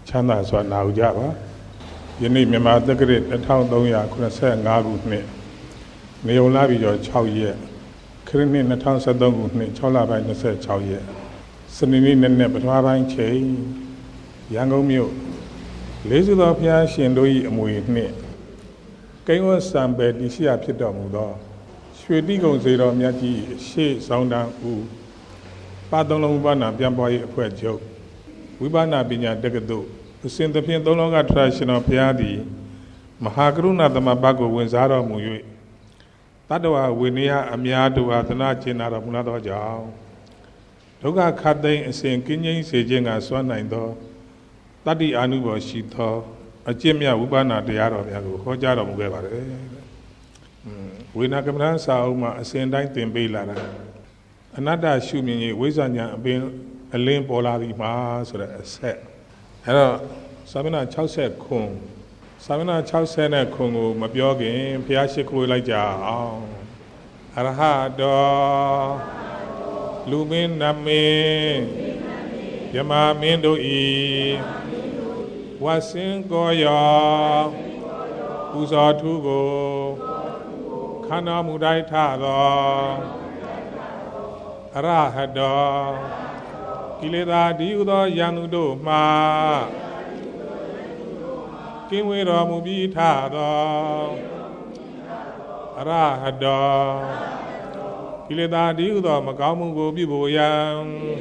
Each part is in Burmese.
ချမ်းသာစွာနာယူကြပါယနေ့မြန်မာတက္ကရာ1385ခုနှစ်နေုံလာပြီးတော့6ရက်ခရစ်နှစ်2013ခုနှစ်6လပိုင်း26ရက်စနေနေ့နဲ့ပထမပိုင်းချိန်ရန်ကုန်မြို့လေးစုသောဘုရားရှင်တို့၏အမွေနှင့်ကိန်းဝတ်စံပယ်တည်ရှိရာဖြစ်တော်မူသောရွှေတိကုံစေတော်မြတ်ကြီးရှေ့ဆောင်တန်းဦးပါသုံးလုံးဝိပဿနာပြန်ပွားရေးအဖွဲ့ချုပ်ဝိပဿနာပညာတက္ကသိုလ်အစဉ်သဖြင့်သုံးလောကထရရှင်တော်ဘုရားသည်မဟာကရုဏာသမဘတ်ကိုဝင်စားတော်မူ၍တတ္တဝဝိနည်းအများတို့အားသနာကျင်နာတော်မူသောကြောင့်ဒုက္ခခတ်သိမ်းအစဉ်ကင်းငြိမ်းစေခြင်းကစွမ်းနိုင်သောတတ္တိအာနုဘောရှိသောအကျင့်မြတ်ဝိပဿနာတရားတော်များကိုဟောကြားတော်မူခဲ့ပါတယ်ဝိနာကမ္မဋ္ဌာန်းစာအုပ်မှာအစဉ်တိုင်းသင်ပေးလာတာအနတ္တရှုမြင်ရေးဝိဇ္ဇာဉာဏ်အလင်းပေါ်လာသည်မှာဆိုတဲ့အဆက်အဲ့တော့သာမဏ60ခွန်သာမဏ60နဲ့ခွန်ကိုမပြောခင်ဘုရားရှိခိုးလိုက်ကြအောင်အရဟတောလူမင်းနမင်းယမမင်းတို့ဤဝါစင်ကိုယောပူဇော်ထူးကိုခန္ဓာမူတိုင်းထသောအရဟတောကိလေသာဒီဟုသောယန္တုတို့မှကင်းဝေတော်မူပြီးထသောအရဟတောကိလေသာဒီဟုသောမကောင်းမှုကိုပြုဖို့ရန်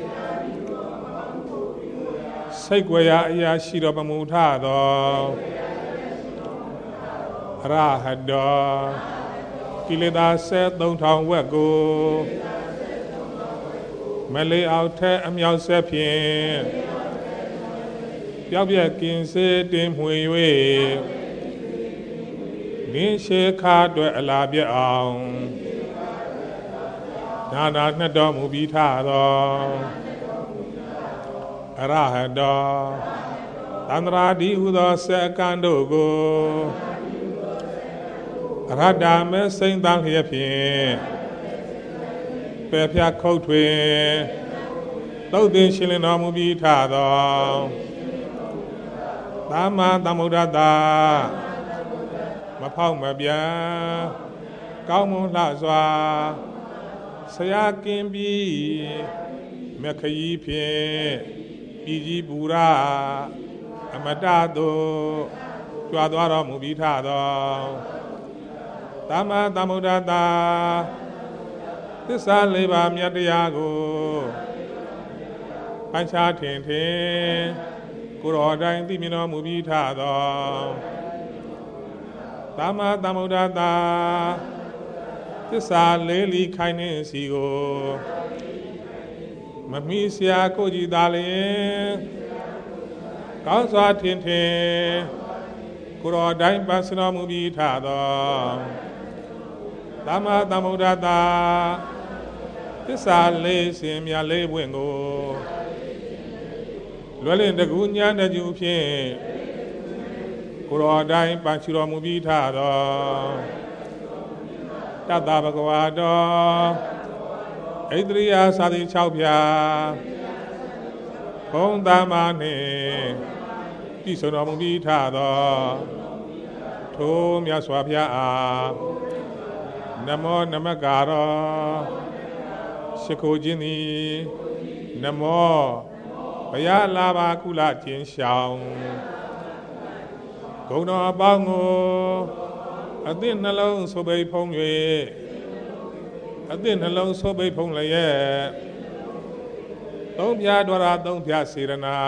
စိတ်ကြွယ်ရာအရာရှိတော်မမူထသောအရဟတောကိလေသာ73,000ဝက်ကိုမလေးအောင်ထက်အမြောက်ဆက်ဖြင့်ပျောက်ပြက်ကင်းစေတင်မှွေ၍လင်းရှေခါအတွက်အလားပြအောင်နာနာနှစ်တော်မူပြီးထသောအရဟတောသန္တရာဒီဟုသောစက္ကန့်တို့ကိုအရဟတမေစိမ့်တန်းလျက်ဖြင့်ပယ်ဖြတ်ခုတ်ထွင်သုတ်သင်ရှင်းလင်းတော်မူပြီးထသောသမ္မာသမ္ဗုဒ္ဓတာမဖောက်မပြန်ကောင်းမွန်လှစွာဆရာကင်းပြီးမခရီးဖြင့်ပြည်ကြီးပူရာအမတသို့ကြွားသွားတော်မူပြီးထသောသမ္မာသမ္ဗုဒ္ဓတာသစ္စာလေးပါးမြတ်တရားကိုပိုင်းခြားထင်ထင်ကိုယ်တော်တိုင်းသိမြင်တော်မူပြီးထသောသမ္မာသမ္ဗုဒ္ဓတာသစ္စာလေးလီခိုင်နေစီကိုမမီဆရာကိုကြည်သာလျင်ကောင်းစွာထင်ထင်ကိုယ်တော်တိုင်းပန်းစတော်မူပြီးထသောသမ္မာသမ္ဗုဒ္ဓတာသစ္စာလေးစင်မြတ်လေးပွင့်ကိုလွယ်လင်တကူညာတကျူဖြင့်ကိုယ်တော်တိုင်းပန်းချတော်မူပြီးထသောတတ္တဗကဝါတော်ဣန္ဒြိယသာတိ6ဖြာဘုံသမ္မာနှင့်ပြည့်စုံတော်မူပြီးထသောထိုမြတ်စွာဘုရားအားနမောနမကာရောရှိခိုးခြင်းသည်နမောဘုရားလာပါကုလခြင်းရှောင်းဂုဏ်တော်အပေါင်းကိုအသည့်နှလုံးဆိုပိတ်ဖုံး၍အသည့်နှလုံးဆိုပိတ်ဖုံးလျက်သုံးပြဒွါရသုံးပြစေရနာ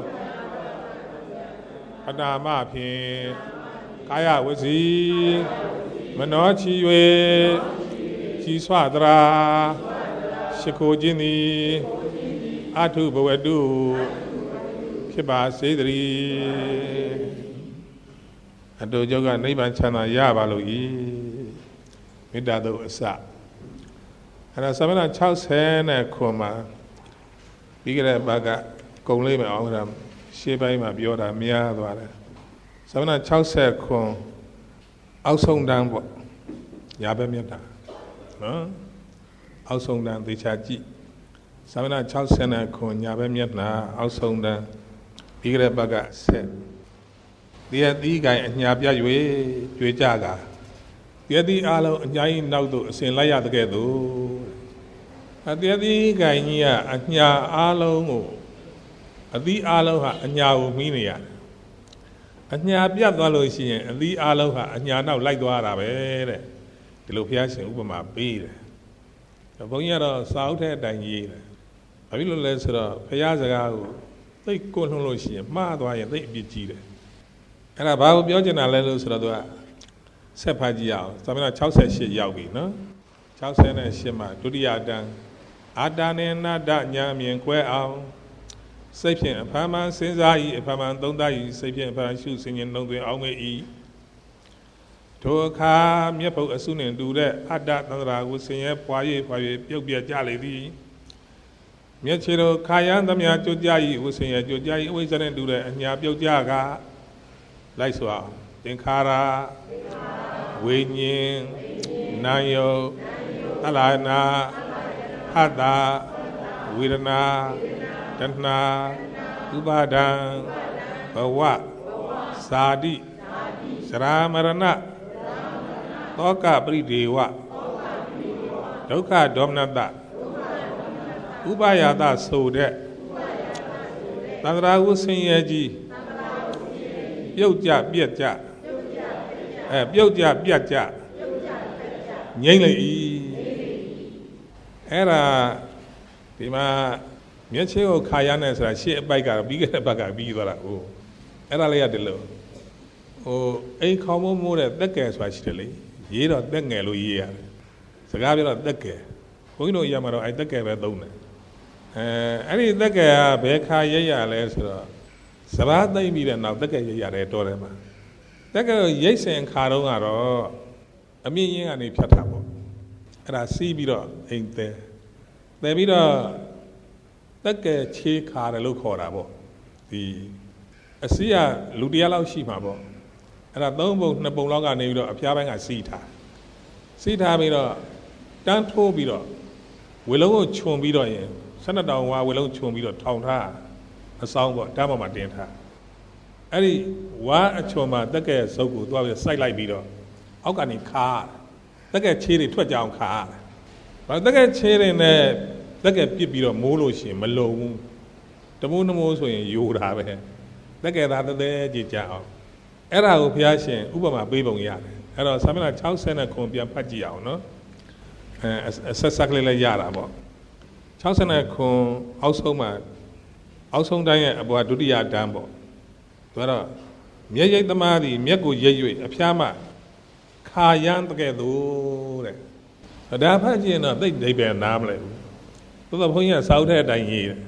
ပဏာမဖြင့်ကာယဝစီမနောချီ၍ကြီးစွာတရာရှိခိုးခြင်းသည်အထုဘဝတုဖြစ်ပါစေတည်းအတူကြောင့်ကနိဗ္ဗာန်ချမ်းသာရပါလို့ဤမေတ္တာတို့အစအဲ့ဒါသမဏ60နဲ့ခွန်မှာပြီးကြတဲ့ဘက်ကကုံလေးမအောင်တာရှေးပိုင်းမှာပြောတာများသွားတယ်သမဏ60ခွန်အောက်ဆုံးတန်းပေါ့ညာဘက်မြတ်တာနော်အောက်ဆုံးတန်းသေချာကြည့်သမဏ60နဲ့ခွန်ညာဘက်မြတ်တာအောက်ဆုံးတန်း Bigger Baga said. The guy and Yabia Jaga. The alo Yain Naudo, Saint Laya together. At the guy near Anya Alo. At the Aloha Anya Minia. Anya Biadalosi and the Aloha Anya now like the Arabe. The Lopias and Ubama Beer. The Boyara South Head and Year. I will let her Payazago. They go to Loshi, Madway, and they be cheated. And about Biogena Lelos Radua Sepagiao, Samina Chausa Yawi, no? Chausa and Shema, Tudia Adan and Nada Yami and Quay out. Sapien, a Paman, since I, a Paman, don't die, Sapien, Parachute, singing, no, they only eat. To a car, Miapo, as soon as do that, Ada, Nandra, would sing a quiet, you'll be a jolly. Miachiro, Kayan, the Miacho Jai, would sing a Jojai, always didn't do that, and Yapio Jaga. Laiswa, Inkara, Winyin, Nayo, Alana, Hada, Wirana, Dantna, Ubadan, Bawa, Sadi, Saramarana, Toka Bridewa, Doka Domnada, Ubayada Sode, Tandra Usinyaji. Yoja Biaja, Bioja Biaja, Yangley Era Dima Miachio Kayanas, I share Baga, bigger Baga, Biva. Era Lea de Lo. Oh, a common more at the gas by Chile, Yera Bengalo year. Sagabia Deke. We know Yamaro, I take a donor. Any Deke, Beka Yaya, Lesra. Sabada immediate now, the Gay Torema. The girl, yes, and Carona, a million and a catabo. And I see Biro ain't there. The Biro, the gay cheek car a look horrible. The Asia Ludiala Shimabo. And I don't vote Nabologa neighbor of Piabang a Sita. Sita Biro, don't told Biro. Willow Chum Biro, Senator Willow Chum Biro, Town. A song about Damama Denta. Any one a choma, the gay so good, while a side like Bido. Organic car. The gay cherry to a down car. But the gay cherry in there, the gay Bido Moloshi, Malone. The moon was when you would have it. The gay rather there, Jijao. Era Piashin, Ubama Babon Yard. Era Samina Chausen and Compian Pagiao, no? Exactly like Yarabo. Chausen and Com also mad. Also, dying about Dudia Dambo. But Mia the Madi, Miago Yay, a Piama, Kayan together. A Dapagian, they bear Namle. To the point South Head dying.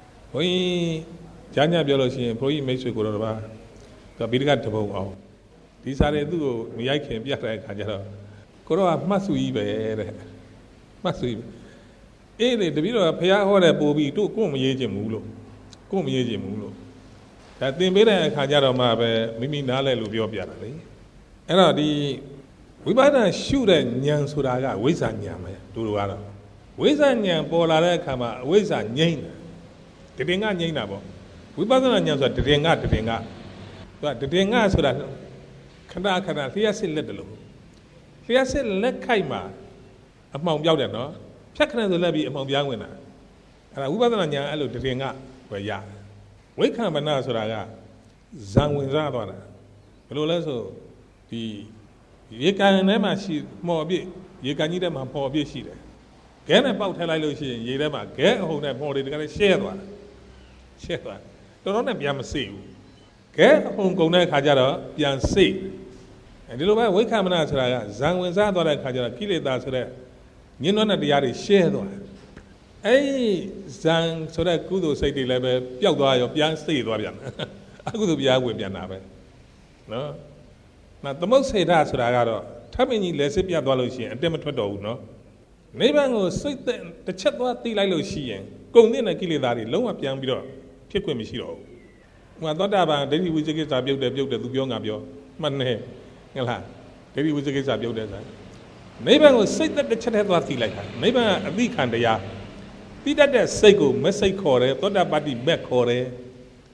We Jania Biology and Pro makes you go over the Bigat to go. These are the two, me I can be a Kajara. Koroa Masui, Masui. Eh, the video of Pia or a Bobby to come Yaji Mulo. Come Yaji Mulo. That they made a Kajara Mabe, Mimi Nale Lubio Biarali. And we better shoot a Nyan Suraga, Wizan Yama, Duruana. Wizan Yan Pola Kama, Wizan Yan. The Dinga Yanabo. We better Nyan the Dinga. But the Dinga so that Kana, here say little. Here say let Kaima among Yauda, no? Chakana the levy among young winner. And we better Nyan Allo the Dinga, where ya. We come and now Suraga. Zangwinzadona. But the you can never see more big. You can eat them and pour beer sheet. Get about Helloshi, ye never get home and pour it together. Share one. Share one. Don't let me am see. Get home, go near Kajara, Yan see. And the little way come and answer Zangwinzadona Kajara, kill it that's there. You know that the yard is shared one. Eh, Zang, so that good say the level, Piago of Yan State, Wabian. I could be out with Yanabe. No? Now, the most say that's what I got. Tamini Lesipia Doloshi and Demetrodo, no? Neighbor was sit the chat what the Liloshi and go in a kilidari, low up young biro, Piquemishiro. Well, not about David Wizigas are built the Young Abio, Mane, Yala. David Wizigas are built as neighbor was sit that the chat had what he like her. Neighbor a week and the ya. Be that there Sego, Messay Core, thought about the back core.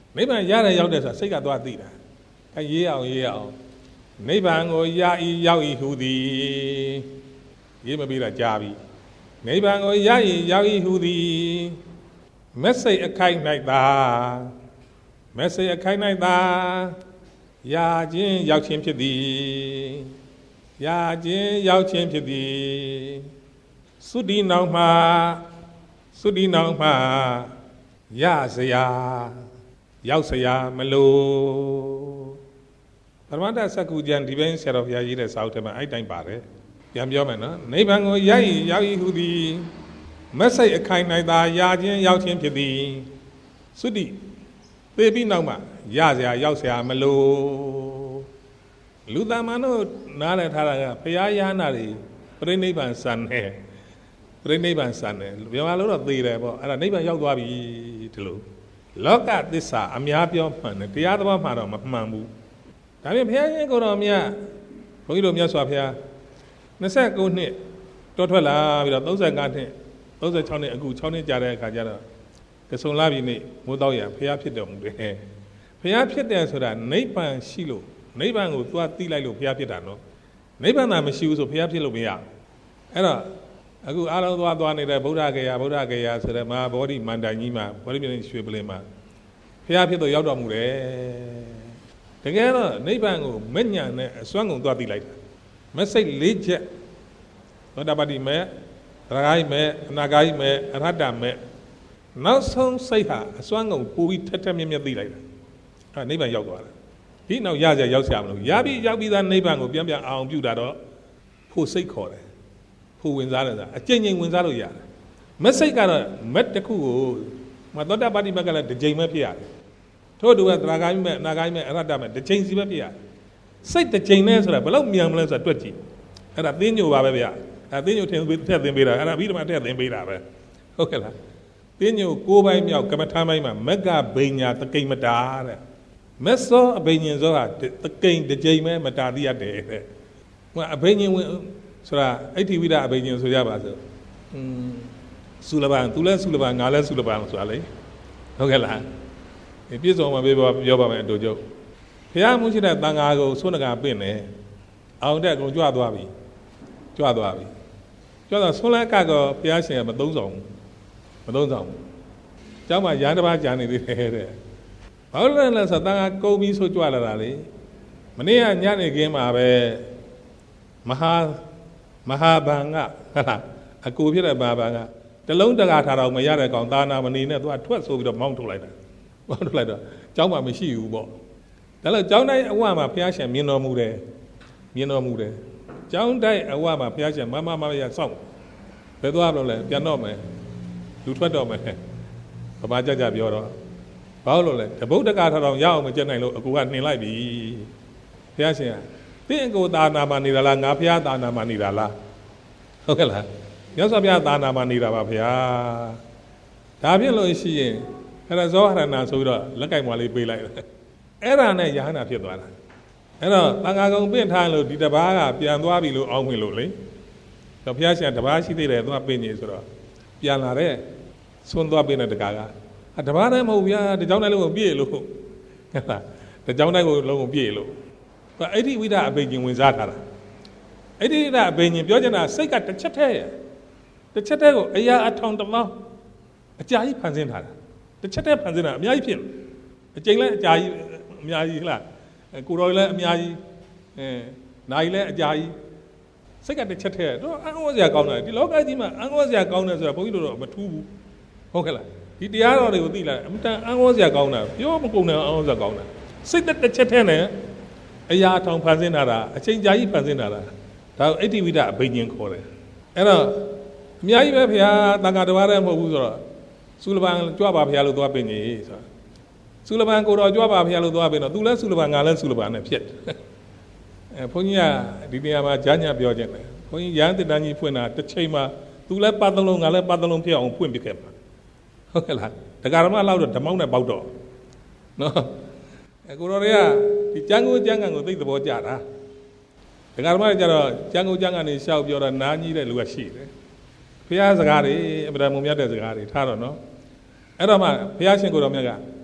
နိဗ္ဗာန်ရတဲ့ရောက်တဲ့ဆိုတာစိတ်ကသွားသိတာအဲရေးအောင်နိဗ္ဗာန်ကိုရဤရောက်ဤဟူသည်ရေးမပြီးတာကြားပြီနိဗ္ဗာန်ကိုရဤရောက်ဤဟူသည်မက်စိတ်အခိုက်၌သာမက်စိတ်အခိုက်၌သာရာခြင်းရောက်ခြင်းဖြစ်သည်ရာခြင်းရောက်ခြင်းဖြစ်သည်သုတိနောက်မှရစရာရောက်စရာမလိုပရမတ္ထစက္ကူကျမ်းဒီပိုင်းဆရာတော်ဘုရားရေးတဲ့စာအုပ်ထဲမှာအဲ့တိုင်းပါတယ်ပြန်ပြောမယ်နော်နိဗ္ဗာန်ကိုရ၏ရောက်၏ဟူသည်မက်စိတ်အခိုင်၌သာရာခြင်းရောက်ခြင်းဖြစ်သည်သုတိသေပြီးနောက်မှရစရာရောက်စရာမလိုလူသားမန်တို့နားလည်ထားတာကဘုရားရဟနာတွေပြိဋိဘံစံနဲ့ပြိဋိဘံစံနဲ့မြန်မာလိုတော့သေတယ်ပေါ့အဲ့ဒါနိဗ္ဗာန်ရောက်သွားပြီဒီလိုလောကသစ္စာအများပြောမှန်တယ်တရားသဘောမှတော့မမှန်ဘူးဒါပြင်ဘုရားရှင်ကိုယ်တော်မြတ်ဘုန်းကြီးတို့မြတ်စွာဘုရား29နှစ်တောထွက်လာပြီးတော့35နှစ်36နှစ်အခု6နှစ်ကြာတဲ့အခါကျတော့ကဆုံလာပြီနေ့မိုးတော့ရဘုရားဖြစ်တော်မူတယ်ဘုရားဖြစ်တယ်ဆိုတာနိဗ္ဗာန်ရှိလို့နိဗ္ဗာန်ကိုသွားသိလိုက်လို့ဘုရားဖြစ်တာနော်နိဗ္ဗာန်သာမရှိဘူးဆိုဘုရားဖြစ်လို့မရအဲ့တော့အခုအားလုံးသွားနေတဲ့ဗုဒ္ဓဂေယဆိုတဲ့မဟာဗောဓိမန္တန်ကြီးမှာဗောဓိမြင့်ရွှေပလင်မှာဘုရားဖြစ်တော့ရောက်တော်မူတယ်တကယ်တော့နိဗ္ဗာန်ကိုမညံနဲ့အစွမ်းကုန်သွားသိလိုက်တာမစိတ်၄ချက်သောတာပတိမေသရဂိုင်းမေအနာဂိုင်းမေအရဟတမေနောက်ဆုံးစိတ်ဟာအစွမ်းကုန်ပူပြီးထက်မြက်သိလိုက်တာအဲနိဗ္ဗာန်ရောက်သွားတာဒီနောက်ရစရာရောက်စရာမလိုရပြီးရောက်ပြီးသားနိဗ္ဗာန်ကိုပြန်အောင်ပြုတာတော့ဖို့စိတ်ခေါ်တယ်ဖို့ဝင်စားတယ်ဆိုတာအကျဉ်းချင်းဝင်စားလို့ရတယ်မစိတ်ကတော့မက်တစ်ခုကိုသောတာပတိမေကလည်းတစ်ကြိမ်ပဲဖြစ်ရတယ်ထို့တူကသရဂိုင်းမေအနာဂိုင်းမေအရဟတမေတစ်ကြိမ်စီပဲဖြစ်ရတယ်စိတ်တစ်ကြိမ်နဲ့ဆိုတာဘယ်လောက်မြန်မလဲဆိုတာတွက်ကြည့်အဲ့ဒါသင်းညိုပါပဲဗျာအဲ့သင်းညိုထည့်သင်ပေးတာအဲ့ဒါပြီးတော့မှထည့်သင်ပေးတာပဲဟုတ်ကဲ့လားသင်းညို9ပိုင်းမြောက်ကမ္မထာပိုင်းမှာမက်ကဘိညာသကိမတာတဲ့မက်စောအဘိညာဉ်စောဟာသကိတစ်ကြိမ်ပဲမတာသိရတယ်တဲ့ဟိုအဘိညာဉ်ဝင်ဆိုတာအဋ္ဌိဝိဒအဘိညာဉ်ဆိုရပါစို့သုလပန်သူလဲသုလပန်ငါလဲသုလပန်ဆိုတာလေဟုတ်ကဲ့လားပြည့်စုံမှာပြောပါမယ်အတူတူဘုရားမှုရှိတဲ့တန်ဃာကိုဆွနကပင့်တယ်အောင်တက်ကုန်ကြွသွားပြီကြွတော့ဆွန်လက်ကကောဘုရားရှင်ကမသုံးဆောင်ကျောင်းမှာရန်တစ်ပါးကြာနေသေးတယ်တဲ့ဘာလို့လဲဆိုတော့တန်ဃာကုန်ပြီးဆိုကြွလာတာလေမနေ့ကညနေခင်းမှာပဲမဟာဘံကဟုတ်လားအကူဖြစ်တဲ့မဟာဘံကတလုံးတကာထားတော့မရတဲ့ကောင်သာနာမဏီနဲ့သူကထွက်ဆိုပြီးတော့မောင်းထုတ်လိုက်တော့ကျောင်းမှာမရှိဘူးပေါ့ဒါလို့ကျောင်းတိုင်းအဝမှာဘုရားရှင်မြင်တော်မူတယ်ကျောင်းတိုင်းအဝမှာဘုရားရှင်မရစောင့်ဘယ်သွားလို့လဲပြန်တော့မယ်လူထွက်တော့မယ်ဗမာကြပြောတော့ဘာလို့လဲတပုတ်တကာထောင်ရအောင်မကျက်နိုင်လို့အကူကနှင်လိုက်ပြီဘုရားရှင်ကတင်းအကူသာနာမှာနေတာလားငါဘုရားသာနာမှာနေတာလားဟုတ်ကဲ့လားမြတ်စွာဘုရားသာနာမှာနေတာပါဘုရားဒါဖြစ်လို့ရှိရင်အဲ့ဒါဇောဟရဏဆိုပြီးတော့လက်ကင်မွာလေးပေးလိုက်တယ်အဲ့ဒါနဲ့ယဟနာဖြစ်သွားတာအဲ့တော့တန်ဃာကုံပင့်ထားလို့ဒီတပားကပြန်သွားပြီလို့အောင်းဝင်လို့လေတော့ဘုရားရှင်တပားရှိသေးတယ်သူကပင့်နေဆိုတော့ပြန်လာတဲ့ဆွန်းသွားပင့်တဲ့တကားကတပားလည်းမဟုတ်ဗျာတကြောင်တိုင်းလုံးကိုပြည့်လို့ဟုတ်လားတကြောင်တိုင်းကိုလုံးကိုပြည့်လို့အဋ္ဌိဝိဒအဘိညာဉ်ဝင်စားထားတာအဋ္ဌိဝိဒအဘိညာဉ်ပြောချင်တာစိတ်ကတစ်ချက်တည်းကိုအရာအထောင်တစ်လောင်းအကြာကြီးဖန်ဆင်းထားတာတစ်ချက်တည်းဖန်ဆင်းတာအများကြီးဖြစ်အကျိန်လည်းအကြာကြီးအများကြီးလားကိုတော်လည်းအများကြီးနိုင်လည်းအကြာကြီးစိတ်ကတစ်ချက်တည်းတော့အံ့ဩစရာကောင်းတယ်ဒီလောကကြီးမှာအံ့ဩစရာကောင်းတယ်ဆိုတာဘုန်းကြီးတို့တော့မထူးဘူးဟုတ်ကဲ့လားဒီတရားတော်တွေကိုသိလာအမှန်တန်အံ့ဩစရာကောင်းတာပြောမကုန်တဲ့အံ့ဩစရာကောင်းတာစိတ်တစ်ချက်တည်းနဲ့အရာထောင်ဖန်ဆင်းတာအချိန်ကြာကြီးဖန်ဆင်းတာဒါကိုအဋ္ဌိဝိဒအဘိညာဉ်ခေါ်တယ်အဲ့တော့အများကြီးပဲဘုရားတန်ခါတစ်ပါးတည်းမဟုတ်ဘူးဆိုတော့သုလပန်ကြွပါဘုရားလို့သွားပင်ကြီးဆိုတာသုလပန်ကိုတော်ကြွပါဘုရားလို့သွားပင်တော့သူလည်းသုလပန်ငါလည်းသုလပန်နဲ့ဖြစ်ဘုန်းကြီးကဒီနေရာမှာဂျာညပြောခြင်းတယ်ဘုန်းကြီးရဟန်းတန်ကြီးဖွင့်တာတစ်ချိန်မှာသူလည်းပတ်သုံးလုံးငါလည်းပတ်သုံးလုံးဖြစ်အောင်ဖွင့်ပြခဲ့ပါဟုတ်ကဲ့လားဒကာရမလောက်တော့ဓမောင်းနဲ့ပေါက်တော့နော်ကိုတော်တွေကဒီကျမ်းကိုကျမ်းကန်ကိုသိသဘောကျတာဒကာရမကျတော့ကျမ်းကိုကျမ်းကန်နေရှောက်ပြောတော့နားကြီးတဲ့လူကရှိတယ်ဘုရားစကားတွေအပ္ပဒါမုံမြတ်တဲ့စကားတွေထားတော့နော်အဲ့တော့မှဘုရားရှင်ကိုတော်မြတ်က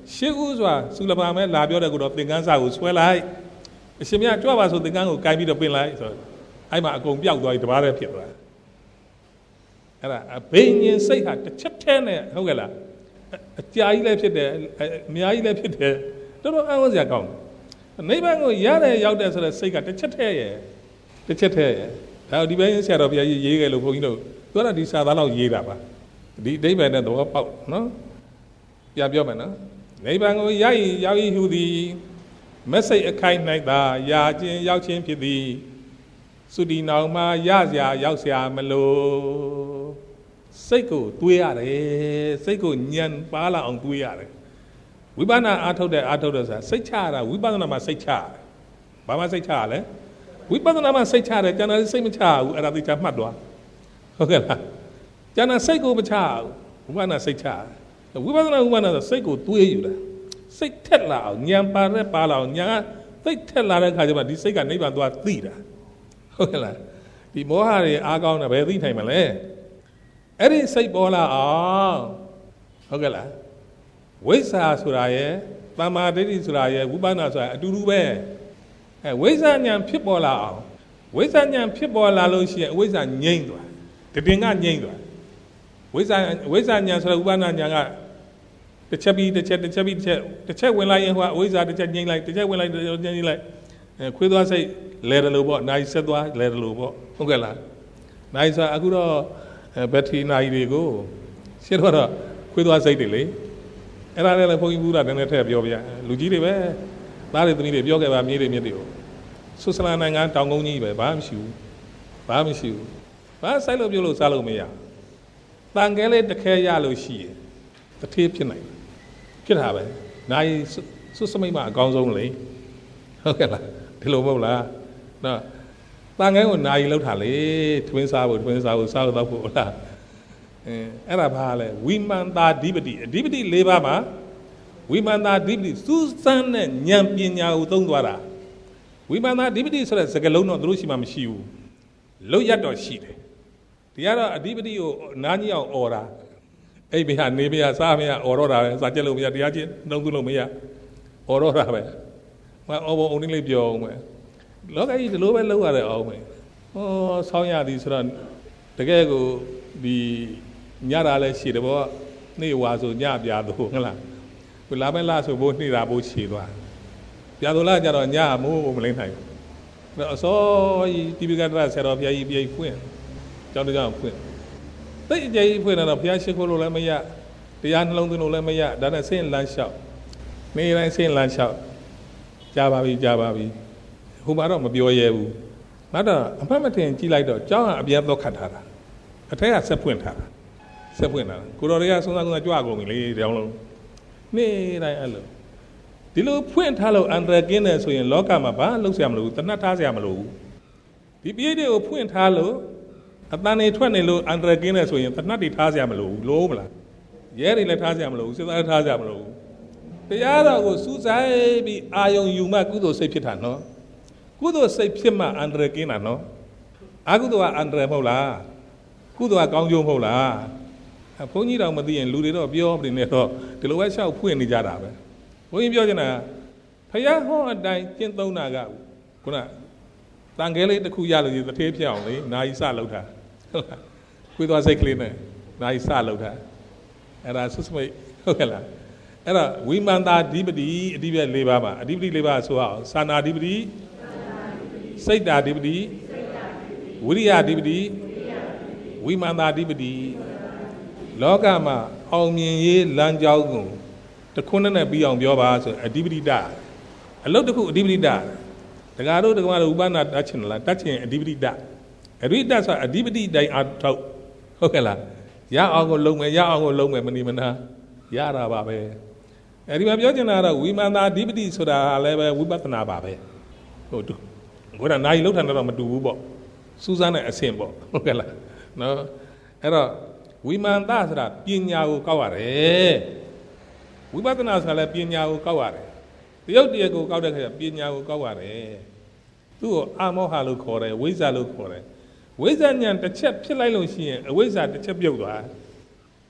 ရှေးဦးစွာစုလပါမဲ့လာပြောတဲ့ကတော့သင်္ကန်းစာကိုဆွဲလိုက်အရှင်မြတ်ကြွပါဆိုသင်္ကန်းကိုကိုင်းပြီးတော့ပင်လိုက်ဆိုတော့အဲ့မှာအကုန်ပြောက်သွားပြီတပါးတည်းဖြစ်သွားအဲ့ဒါအဘိညာဉ်စိတ်ဟာတစ်ချက်တည်းနဲ့ဟုတ်ကဲ့လားအကြာကြီးလည်းဖြစ်တယ်အများကြီးလည်းဖြစ်တယ်တော်တော်အံ့ဩစရာကောင်းတယ်နိဗ္ဗာန်ကိုရတယ်ရောက်တယ်ဆိုတဲ့စိတ်ကတစ်ချက်တည်းရဲ့ဒါဒီပိုင်းဆရာတော်ဘုရားကြီးရေးခဲ့လို့ဘုန်းကြီးတို့သူကဒီစာသားလောက်ရေးတာပါဒီအဓိပ္ပာယ်နဲ့တော့ပေါက်နော်ပြပြောမယ်နော်နိဗ္ဗာန်ကိုရရင်ရောက်ဤဟုသည်မက်စိတ်အခိုင်၌သာယာခြင်းရောက်ခြင်းဖြစ်သည်သုတိနောင်မှာရစရာရောက်စရာမလိုစိတ်ကိုတွေးရတယ်စိတ်ကိုညံပါလာအောင်တွေးရတယ်ဝိပဿနာအားထုတ်တဲ့ဆိုတာစိတ်ချရတာဝိပဿနာမှာစိတ်ချရတယ်ဘာမှစိတ်ချရလဲဝိပဿနာမှာစိတ်ချတယ်ကျန်တာစိတ်မချဘူးအဲ့ဒါသိချမှတ်သွားဟုတ်ကဲ့လားကျန်တာစိတ်ကိုမချဘူးဝိပဿနာစိတ်ချဝိပဿနာဆိုစိတ်ကိုတွေးယူတာစိတ်ထက်လာအောင်ညံပါလာအောင်ညာသိထက်လာတဲ့ခါကျမှဒီစိတ်ကနိဗ္ဗာန်သွားသိတာဟုတ်ကဲ့လားဒီမောဟတွေအားကောင်းတာဘယ်သိနိုင်မလဲအဲ့ဒီစိတ်ပေါ်လာအောင်ဟုတ်ကဲ့လားဝိဇ္ဇာဆိုတာရဲ့တမ္မာဒိဋ္ဌိဆိုတာရဲ့ဝိပဿနာဆိုတာအတူတူပဲဝိဇ္ဇာဉာဏ်ဖြစ်ပေါ်လာအောင်ဝိဇ္ဇာဉာဏ်ဖြစ်ပေါ်လာလို့ရှိရင်အဝိဇ္ဇာငြိမ့်သွားတည်ငြိမ့်သွားဝိဇ္ဇာဉာဏ်ဆိုတဲ့ဥပဒနာဉာဏ်ကတစ်ချက်ဝင်လိုက်ရင်ဟိုအဝိဇ္ဇာတစ်ချက်ငြိမ့်လိုက်တစ်ချက်ဝင်လိုက်တစ်ချက်ငြိမ့်လိုက်ခွေးသွားစိတ်လဲတယ်လို့ပေါ့နိုင်ဆက်သွားလဲတယ်လို့ပေါ့ဟုတ်ကဲ့လားနိုင်ဆိုအခုတော့ဘက်ထရီနိုင်တွေကိုရှင်းတော့ခွေးသွားစိတ်တွေလေအဲ့ဒါလည်းဘုန်းကြီးဘုရားတည်းနဲ့ထည့်ပြောပြလူကြီးတွေပဲသားတွေသမီးတွေပြောခဲ့ပါမြေးတွေမြစ်တွေကိုဆွစ်ဇာလန်နိုင်ငံတောင်ကုန်းကြီးပဲဘာမှမရှိဘူးဘာဆိုင်လို့ပြုလို့စားလို့မရတန်ကဲလေးတစ်ခဲရလို့ရှိရင်တထေးဖြစ်နိုင်ဖြစ်တာပဲနိုင်ဆွတ်စမိတ်မှအကောင်းဆုံးလေဟုတ်ကဲ့လားဒီလိုမဟုတ်လားနော်တန်ကဲကိုနိုင်လောက်တာလေထွင်းစားဖို့စားတော့ဖို့ဟုတ်လားအဲ့ဒါဘာလဲဝိမန္တာဓိပတိအဓိပတိ၄ပါးမှာဝိမန္တာဓိပတိစူးစမ်းတဲ့ဉာဏ်ပညာကိုသုံးသွားတာဝိမန္တာဓိပတိဆိုတဲ့စကားလုံးတော့သူတို့ရှိမှမရှိဘူးလုတ်ရတော့ရှိတယ်ဒီကတော့အဓိပတိကိုနားကြီးအောင်អော်တာအိပ်မရနေမရစားမရអော်တော့တာပဲစာကြက်လို့မရတရားချင်းနှုံးသွလို့မရអော်တော့တာပဲမအော်ဘုံအုံလေးပြောအောင်မယ်လောကကြီးဒီလိုပဲလောက်ရတယ်အောင်မယ်ဟောဆောင်းရသည်ဆိုတော့တကယ်ကိုဒီညတာလည်းရှိတယ်ဗောနေ့ဝါဆိုညပြာတော့ဟုတ်လားကိုလာမဲ့လားဆိုဘိုးနေတာဘိုးရှည်သွားပြာတော့လားကြတော့ညမိုးမလိမ့်နိုင်ဘူးအစောကြီးတိပိကတရဆရာတော်ဘုရားကြီးပြိဖွင့်ကျောင်းတော်ဖွင့်တိတ်အကျကြီးဖွင့်တော့ဘုရားရှိခိုးလို့လည်းမရတရားနှလုံးသွင်းလို့လည်းမရဒါနဲ့ဆင်းလန်းလျှောက်နေ့တိုင်းဆင်းလန်းလျှောက်ကြားပါပြီဟိုမှာတော့မပြောရဲဘူးနောက်တော့အမှတ်မထင်ကြည့်လိုက်တော့ကျောင်းကအပြန်တော့ခတ်ထားတာအထက်ကဆက်ဖွင့်ထားတာကိုတော်တွေကဆုံးကြွကုန်ပြီလေတောင်းလုံးနေ့တိုင်းအဲ့လိုဒီလိုဖွင့်ထားလို့အန္တရာယ်ကင်းတယ်ဆိုရင်လောကမှာဘာလုပ်ဆရာမလိုဘူးတဏှတ်ထားဆရာမလိုဘူးဒီပြည့်တွေကိုဖွင့်ထားလို့အတန်တွေထွက်နေလို့အန္တရာယ်ကင်းတယ်ဆိုရင်တဏှတ်တွေထားဆရာမလိုဘူးလို့မလားရဲတွေလည်းထားဆရာမလိုဘူးစစ်သားထားဆရာမလိုဘူးတရားတော်ကိုစူးစိုက်ပြီးအာယုံယူမှကုသိုလ်စိတ်ဖြစ်တာနော်ကုသိုလ်စိတ်ဖြစ်မှအန္တရာယ်ကင်းတာနော်အကုသိုလ်ကအန္တရာယ်မဟုတ်လားကုသိုလ်ကကောင်းကျိုးမဟုတ်လားဘုန်းကြီးတော်မသိရင်လူတွေတော့ပြောနေနေတော့ဒီလိုပဲလျှောက်ဖွင့်နေကြတာပဲဘုန်းကြီးပြောချင်တာဖယားဟောအတိုင်းကျင့်သုံးတာကခုနတန်ခဲလေးတစ်ခုရလို့ဒီတထေးဖြစ်အောင်လေနာယီစလောက်တာဟုတ်လားခွေးသွားစိတ်ကလေးနဲ့နာယီစလောက်တာအဲ့ဒါဆွစမိတ်ဟုတ်ကဲ့လားအဲ့တော့ဝိမန္တာဓိပတိအဓိပ္ပာယ်၄ပါးပါအဓိပတိ၄ပါးဆိုအောင်သာနာဓိပတိစိတ်တာဓိပတိဝိရိယဓိပတိဝိမန္တာဓိပတိလောကမှာအောင်မြင်ရေးလမ်းကြောင်းကိုတခွန်းနဲ့ပြီးအောင်ပြောပါဆိုအဓိပတိတအလုတ်တစ်ခုအဓိပတိတဒကာတို့ဒကာမတို့ဥပနာတတ်ချင်လားတတ်ချင်အဓိပတိတဆိုအဓိပတိတိုင်းအထောက်ဟုတ်ကဲ့လားရအောင်ကိုလုံးမယ်မနေမနာရတာပါပဲအဲဒီမှာပြောချင်တာကတော့ဝိမာန်သာအဓိပတိဆိုတာလည်းပဲဝိပဿနာပါပဲဟုတ်တူကိုယ်ကနိုင်လောက်ထန်တော့မတူဘူးပေါ့စူးစမ်းတဲ့အဆင့်ပေါ့ဟုတ်ကဲ့လားနော်အဲ့တော့ဝိမာန်သာဆိုတာပညာကိုကောက်ရတယ်ဝိပဿနာဆိုတာလည်းပညာကိုကောက်ရတယ်တရုတ်တရက်ကိုကောက်တဲ့ခါကျပညာကိုကောက်ရတယ်သူ့ကိုအာမောဟလို့ခေါ်တယ်ဝိဇ္ဇာလို့ခေါ်တယ်ဝိဇ္ဇာဉာဏ်တစ်ချက်ဖြစ်လိုက်လို့ရှိရင်အဝိဇ္ဇာတစ်ချက်ပြုတ်သွား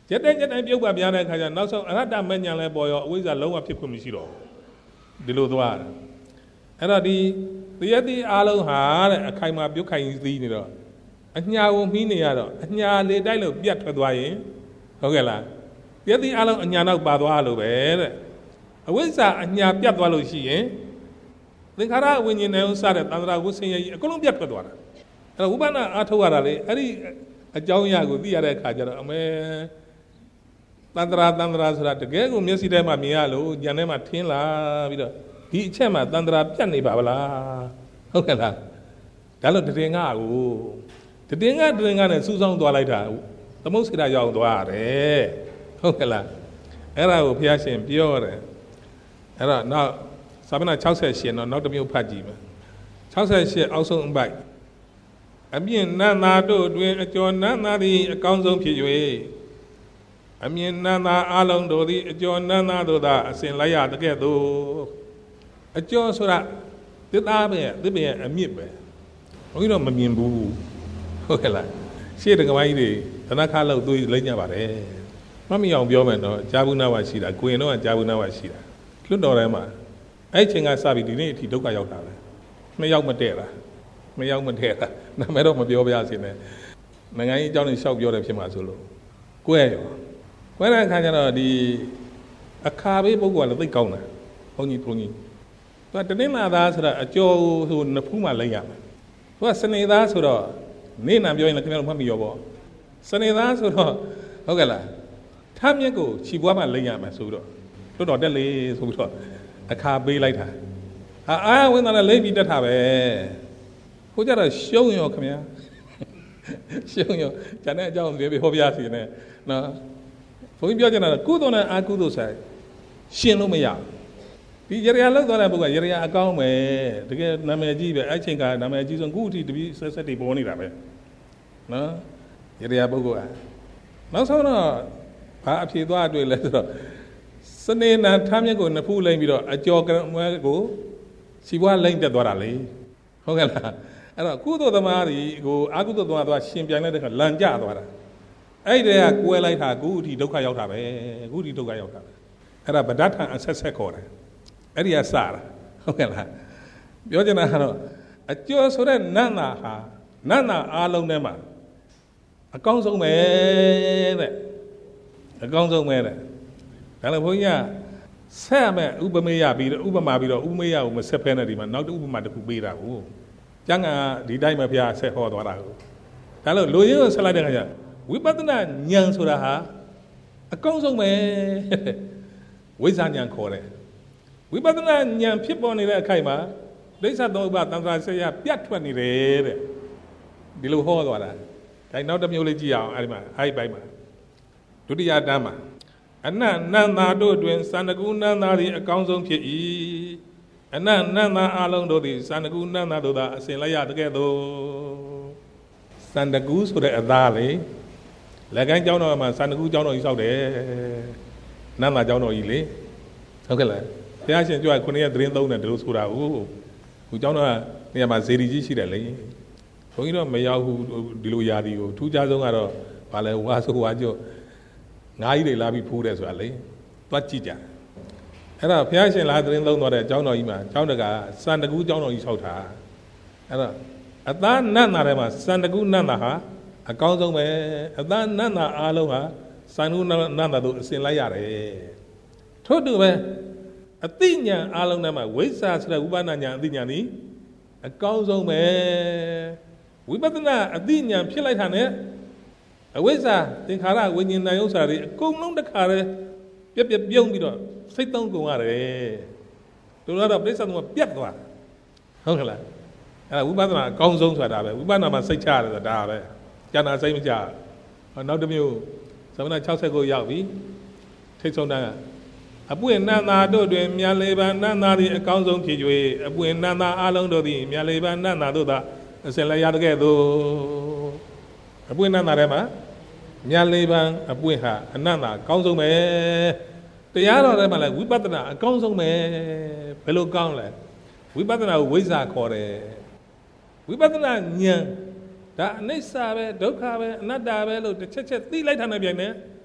ရက်တိုင်းပြုတ်ပါများတဲ့အခါကျနောက်ဆုံးအရတ္တမဉ္ဇဉ်လဲပေါ်ရောအဝိဇ္ဇာလုံးဝဖြစ်ခွင့်မရှိတော့ဒီလိုသွားတယ်အဲ့တော့ဒီတရားတိအားလုံးဟာတဲ့အခိုင်အမာပြုတ်ခိုင်သီးနေတော့အညာကိုမှီးနေရတော့အညာလေတိုက်လို့ပြတ်ထွက်သွားရင်ဟုတ်ကဲ့လားတရားတိအားလုံးအညာနောက်ပါသွားလို့ပဲတဲ့အဝိဇ္ဇာအညာပြတ်သွားလို့ရှိရင်သင်္ခါရဝိညာဉ်နဲ့ဥစ္စာတဲ့တန္တရာဝိဆင်းရဲကြီးအကုန်လုံးပြတ်ထွက်သွားတာအဲ့တော့ဝိပဿနာအားထုတ်ရတာလေအဲ့ဒီအကြောင်းအရာကိုသိရတဲ့အခါကျတော့အမေတန္တရာဆိုတာတကယ်ကိုမျက်စိထဲမှာမြင်ရလို့ဉာဏ်ထဲမှာထင်းလာပြီးတော့ဒီအချက်မှာတန္တရာပြတ်နေပါဗလားဟုတ်ကဲ့လားဒါလို့တည်ငါကိုတည်ငါနဲ့စူးစောင်းသွားလိုက်တာသမုတ်စေတာရောက်သွားရတယ်ဟုတ်ကဲ့လားအဲ့ဒါကိုဘုရားရှင်ပြောတယ်အဲ့တော့နောက်သာမဏ68တော့နောက်တစ်မျိုးဖတ်ကြည့်မယ်68အောက်ဆုံးအပိုက်အမြင့်နန္နာတို့တွင်အကျော်နန္နာသည်အကောင်းဆုံးဖြစ်၍အမြင့်နန္နာအလုံးတို့သည်အကျော်နန္နာတို့သာအစဉ်လိုက်ရတကဲ့သို့အကျော်ဆိုတာသစ္စာပဲသစ္စာအမြင့်ပဲဘုန်းကြီးတော့မမြင်ဘူးဟုတ်ကဲ့လားရှေ့တကမိုင်းတွေသနခါလောက်သွေးလိမ့်ကြပါတယ်မမအောင်ပြောမယ်တော့ဂျာဘူးနာဝရှိတာကိုရင်တော့ဂျာဘူးနာဝရှိတာလွတ်တော်ထဲမှာအဲ့ချိန်ကစပြီးဒီနေ့အထိဒုက္ခရောက်တာပဲမရောက်မတည့်တာနာမည်တော့မပြောပြရစေနဲ့နိုင်ငံကြီးအကြောင်းတွေရှောက်ပြောတယ်ဖြစ်မှာဆိုလို့ကွဲတဲ့အခါကျတော့ဒီအခါဘေးပုဂ္ဂိုလ်ကလည်းသိကောင်းတယ်ဘုန်းကြီးသူကတနင်္လာသားဆိုတာအကျော်ဆိုနှစ်ဖူးမှလိမ့်ရမယ်သူကစနေသားဆိုတော့နေနာပြောရင်လည်းခင်ဗျားတို့မှတ်မိရောပေါ့စနေသားဆိုတော့ဟုတ်ကဲ့လားထမ်းမြက်ကိုခြိပွားမှလိမ့်ရမယ်ဆိုပြီးတော့တော်တက်လေဆိုပြီးတော့အခါပေးလိုက်တာအာဝင်လာလိမ့်ပြီးတက်တာပဲကိုကြတော့ရှုံးရောခင်ဗျာရှုံးရောဂျန်တဲ့အကြောင်းတွေဟောပြစီနေနော်ဘုန်းကြီးပြောချင်တာကကုသိုလ်နဲ့အကုသိုလ်ဆိုင်ရှင်းလို့မရဒီရရလောက်သွားတဲ့ပုဂ္ဂိုလ်ရရအကောင်းပဲတကယ်နာမည်ကြီးပဲအဲ့ချိန်ကနာမည်ကြီးဆုံးခုအထိတပည့်ဆက်တွေပေါ်နေတာပဲနော်ရရပုဂ္ဂိုလ်ကနောက်ဆုံးတော့ဘာအဖြေသွားတွေ့လဲဆိုတော့စနေနာထမ်းမြက်ကိုနှစ်ဖူးလိမ့်ပြီးတော့အကျော်ကမွဲကိုစီပွားလိမ့်တက်သွားတာလေဟုတ်ကဲ့လားအဲ့တော့ကုသိုလ်သမားတွေကိုအကုသိုလ်သမားသွားရှင်ပြန်လိုက်တဲ့ခါလန်ကျသွားတာအဲ့ဒီကကွဲလိုက်တာခုအထိဒုက္ခရောက်တာပဲအဲ့ဒါဗဒ္ဒထံအဆက်ခေါ်တယ်အဲ့ဒီကစတာဟုတ်ကဲ့လားပြောချင်တာကတော့အကျော်ဆိုတဲ့နန္နာဟာနန္နာအားလုံးထဲမှာအကောင်းဆုံးပဲတဲ့အကောင်းဆုံးပဲတဲ့ဒါလည်းဘုန်းကြီးကဆက်ရမယ်ဥပမေယပြီးတော့ဥပမာပြီးတော့ဥပမေယကိုမဆက်ဖဲနဲ့ဒီမှာနောက်တစ်ဥပမာတစ်ခုပေးတာကိုကျန်ကဒီတိုင်းမှာဘုရားဆက်ဟောသွားတာကိုဒါလို့လူရင်းကိုဆက်လိုက်တဲ့ခါကျဝိပဿနာဉာဏ်ဆိုတာဟာအကောင်းဆုံးပဲဝိဇ္ဇာဉာဏ်ခေါ်တယ်ဝိပဿနာဉာဏ်ဖြစ်ပေါ်နေတဲ့အခိုက်မှာဒိဋ္ဌသုံးဥပသံဃာဆရာပြတ်ထွက်နေတယ်တဲ့ဒီလိုဟောသွားတာဒါနောက်တစ်မျိုးလေးကြည့်အောင်အဲ့ဒီမှာအဲ့ဒီပိုင်းမှာဒုတိယတန်းမှာအနတ်နန္တာတို့တွင်စန္ဒကုနန္တာသည်အကောင်းဆုံးဖြစ်၏အနတ်နန္တာအလုံးတို့သည်စန္ဒကုနန္တာတို့သာအစဉ်လိုက်ရတကဲ့သို့စန္ဒကုဆိုတဲ့အသားလေလက်ကိုင်းကျောင်းတော်မှာစန္ဒကုကျောင်းတော်ကြီးဆောက်တယ်နန္တာကျောင်းတော်ကြီးလေဟုတ်ကဲ့လားဘုရားရှင်ကြွား9ရက်သတင်းသုံးတယ်ဒီလိုဆိုတာဟိုကျောင်းတော်ကနေရာမှာဇေဒီကြီးရှိတယ်လေဘုန်းကြီးတော့မရောက်ဘူးဒီလိုယာဒီကိုထူးခြားဆုံးကတော့ဗာလဲဝါဆိုဝါကျော်ငါးကြီးတွေလာပြီးဖိုးတယ်ဆိုတာလေတွတ်ကြည့်ကြအဲ့တော့ဘုရားရှင်လာသတင်းသုံးတော့တဲ့ကျောင်းတော်ကြီးမှာကျောင်းတကစန္ဒကုကျောင်းတော်ကြီးဆောက်တာအဲ့တော့အသားနတ်နာထဲမှာစန္ဒကုနတ်နာဟာအကောင်းဆုံးပဲအသားနတ်နာအားလုံးဟာစန္ဒကုနတ်နာတို့အစဉ်လိုက်ရတယ်ထို့တူပဲအသိဉာဏ်အားလုံးထဲမှာဝိဇ္ဇာဆိုတဲ့ဝိပဿနာဉာဏ်အသိဉာဏ်ဒီအကောင်းဆုံးပဲဝိပဿနာအသိဉာဏ်ဖြစ်လိုက်တာ ਨੇ အဝိဇ္ဇာသင်္ခါရဝိညာဉ်နာယုတ်စာတွေအကုန်လုံးတစ်ခါတည်းပြက်ပြုံးပြီးတော့စိတ်သုံးကုန်ရတယ်သူတို့ကတော့ပြိဿသုံးကပြတ်သွားဟုတ်ကဲ့လားအဲ့ဒါဝိပဿနာအကောင်းဆုံးဆိုတာပဲဝိပဿနာမှာစိတ်ချရတယ်ဆိုတာဒါပဲကျန်တာစိတ်မချနောက်တစ်မျိုးသမဏ60ကိုရောက်ပြီထိတ်ဆုံးတန်းအပွင့်နန္တာတို့တွင်မြတ်လေးပါနန္တာသည်အကောင်းဆုံးဖြစ်၍အပွင့်နန္တာအလုံးတို့သည်မြတ်လေးပါနန္တာတို့သာအစင်လည်းရတကဲ့သို့အပွင့်နန္တာထဲမှာမြတ်လေးပါအပွင့်ဟာအနန္တာအကောင်းဆုံးပဲတရားတော်ထဲမှာလည်းဝိပဿနာအကောင်းဆုံးပဲဘယ်လိုကောင်းလဲဝိပဿနာကိုဝိဇ္ဇာခေါ်တယ်ဝိပဿနာဉာဏ်ဒါအနိစ္စပဲဒုက္ခပဲအနတ္တပဲလို့တစ်ချက်သိလိုက်တာနဲ့ပြိုင်နေ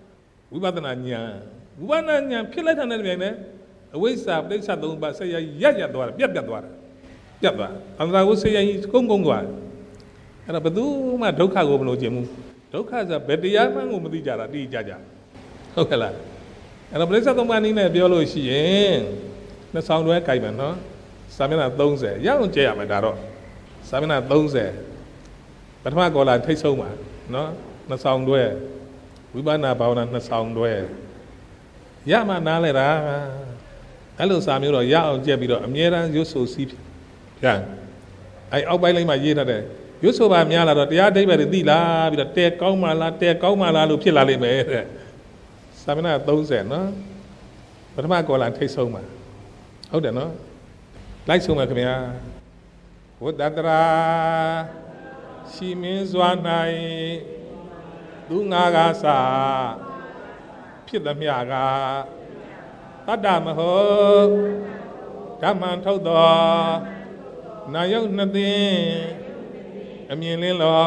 ဝိပဿနာဉာဏ်ဖြစ်လိုက်တဲ့ပြန်နဲ့အဝိဇ္ဇာပဋိစ္စသုံးပါးဆက်ရသွားတယ်ပြတ်သွားတယ်ပြတ်သွားအန္တရာကိုဆက်ရကြီးကုန်းသွားတယ်အဲ့တော့ဘယ်သူမှဒုက္ခကိုမလို့ခြင်းဘူးဒုက္ခဆိုဘယ်တရားမှကိုမသိကြတာတိကြဟုတ်ကဲ့လားအဲ့တော့ပဋိစ္စသုံးပါးနည်းနဲ့ပြောလို့ရှိရင်နှစ်ဆောင်တွဲကြိုက်မယ်နော်စာမျက်နှာ30ရအောင်ကျဲရမယ်ဒါတော့စာမျက်နှာ30ပထမကောလာထိတ်ဆုံးပါနော်နှစ်ဆောင်တွဲဝိပဿနာဘာဝနာနှစ်ဆောင်တွဲရမှနားလဲတာအဲ့လိုစာမျိုးတော့ရအောင်ကျက်ပြီးတော့အမြဲတမ်းရွတ်ဆိုစီးဗျာအဲ့အောက်ပိုင်းလေးမှာရေးထားတယ်ရွတ်ဆိုပါများလာတော့တရားအဓိပ္ပာယ်တွေသိလာပြီးတော့တဲကောင်းမှလားလို့ဖြစ်လာလိမ့်မယ်တဲ့စာမျက်နှာ30နော်ပထမကောလာထိတ်ဆုံးပါဟုတ်တယ်နော်လိုက်ဆုံးပါခင်ဗျာဝတ္တတရာရှိမင်းစွာ၌သူငါကစာဖြစ်သမျှကတတ္တမဟုတ်ဓမ္မံထုတ်တော်နာယုတ်နှစ်သိန်းအမြင်လင်းလော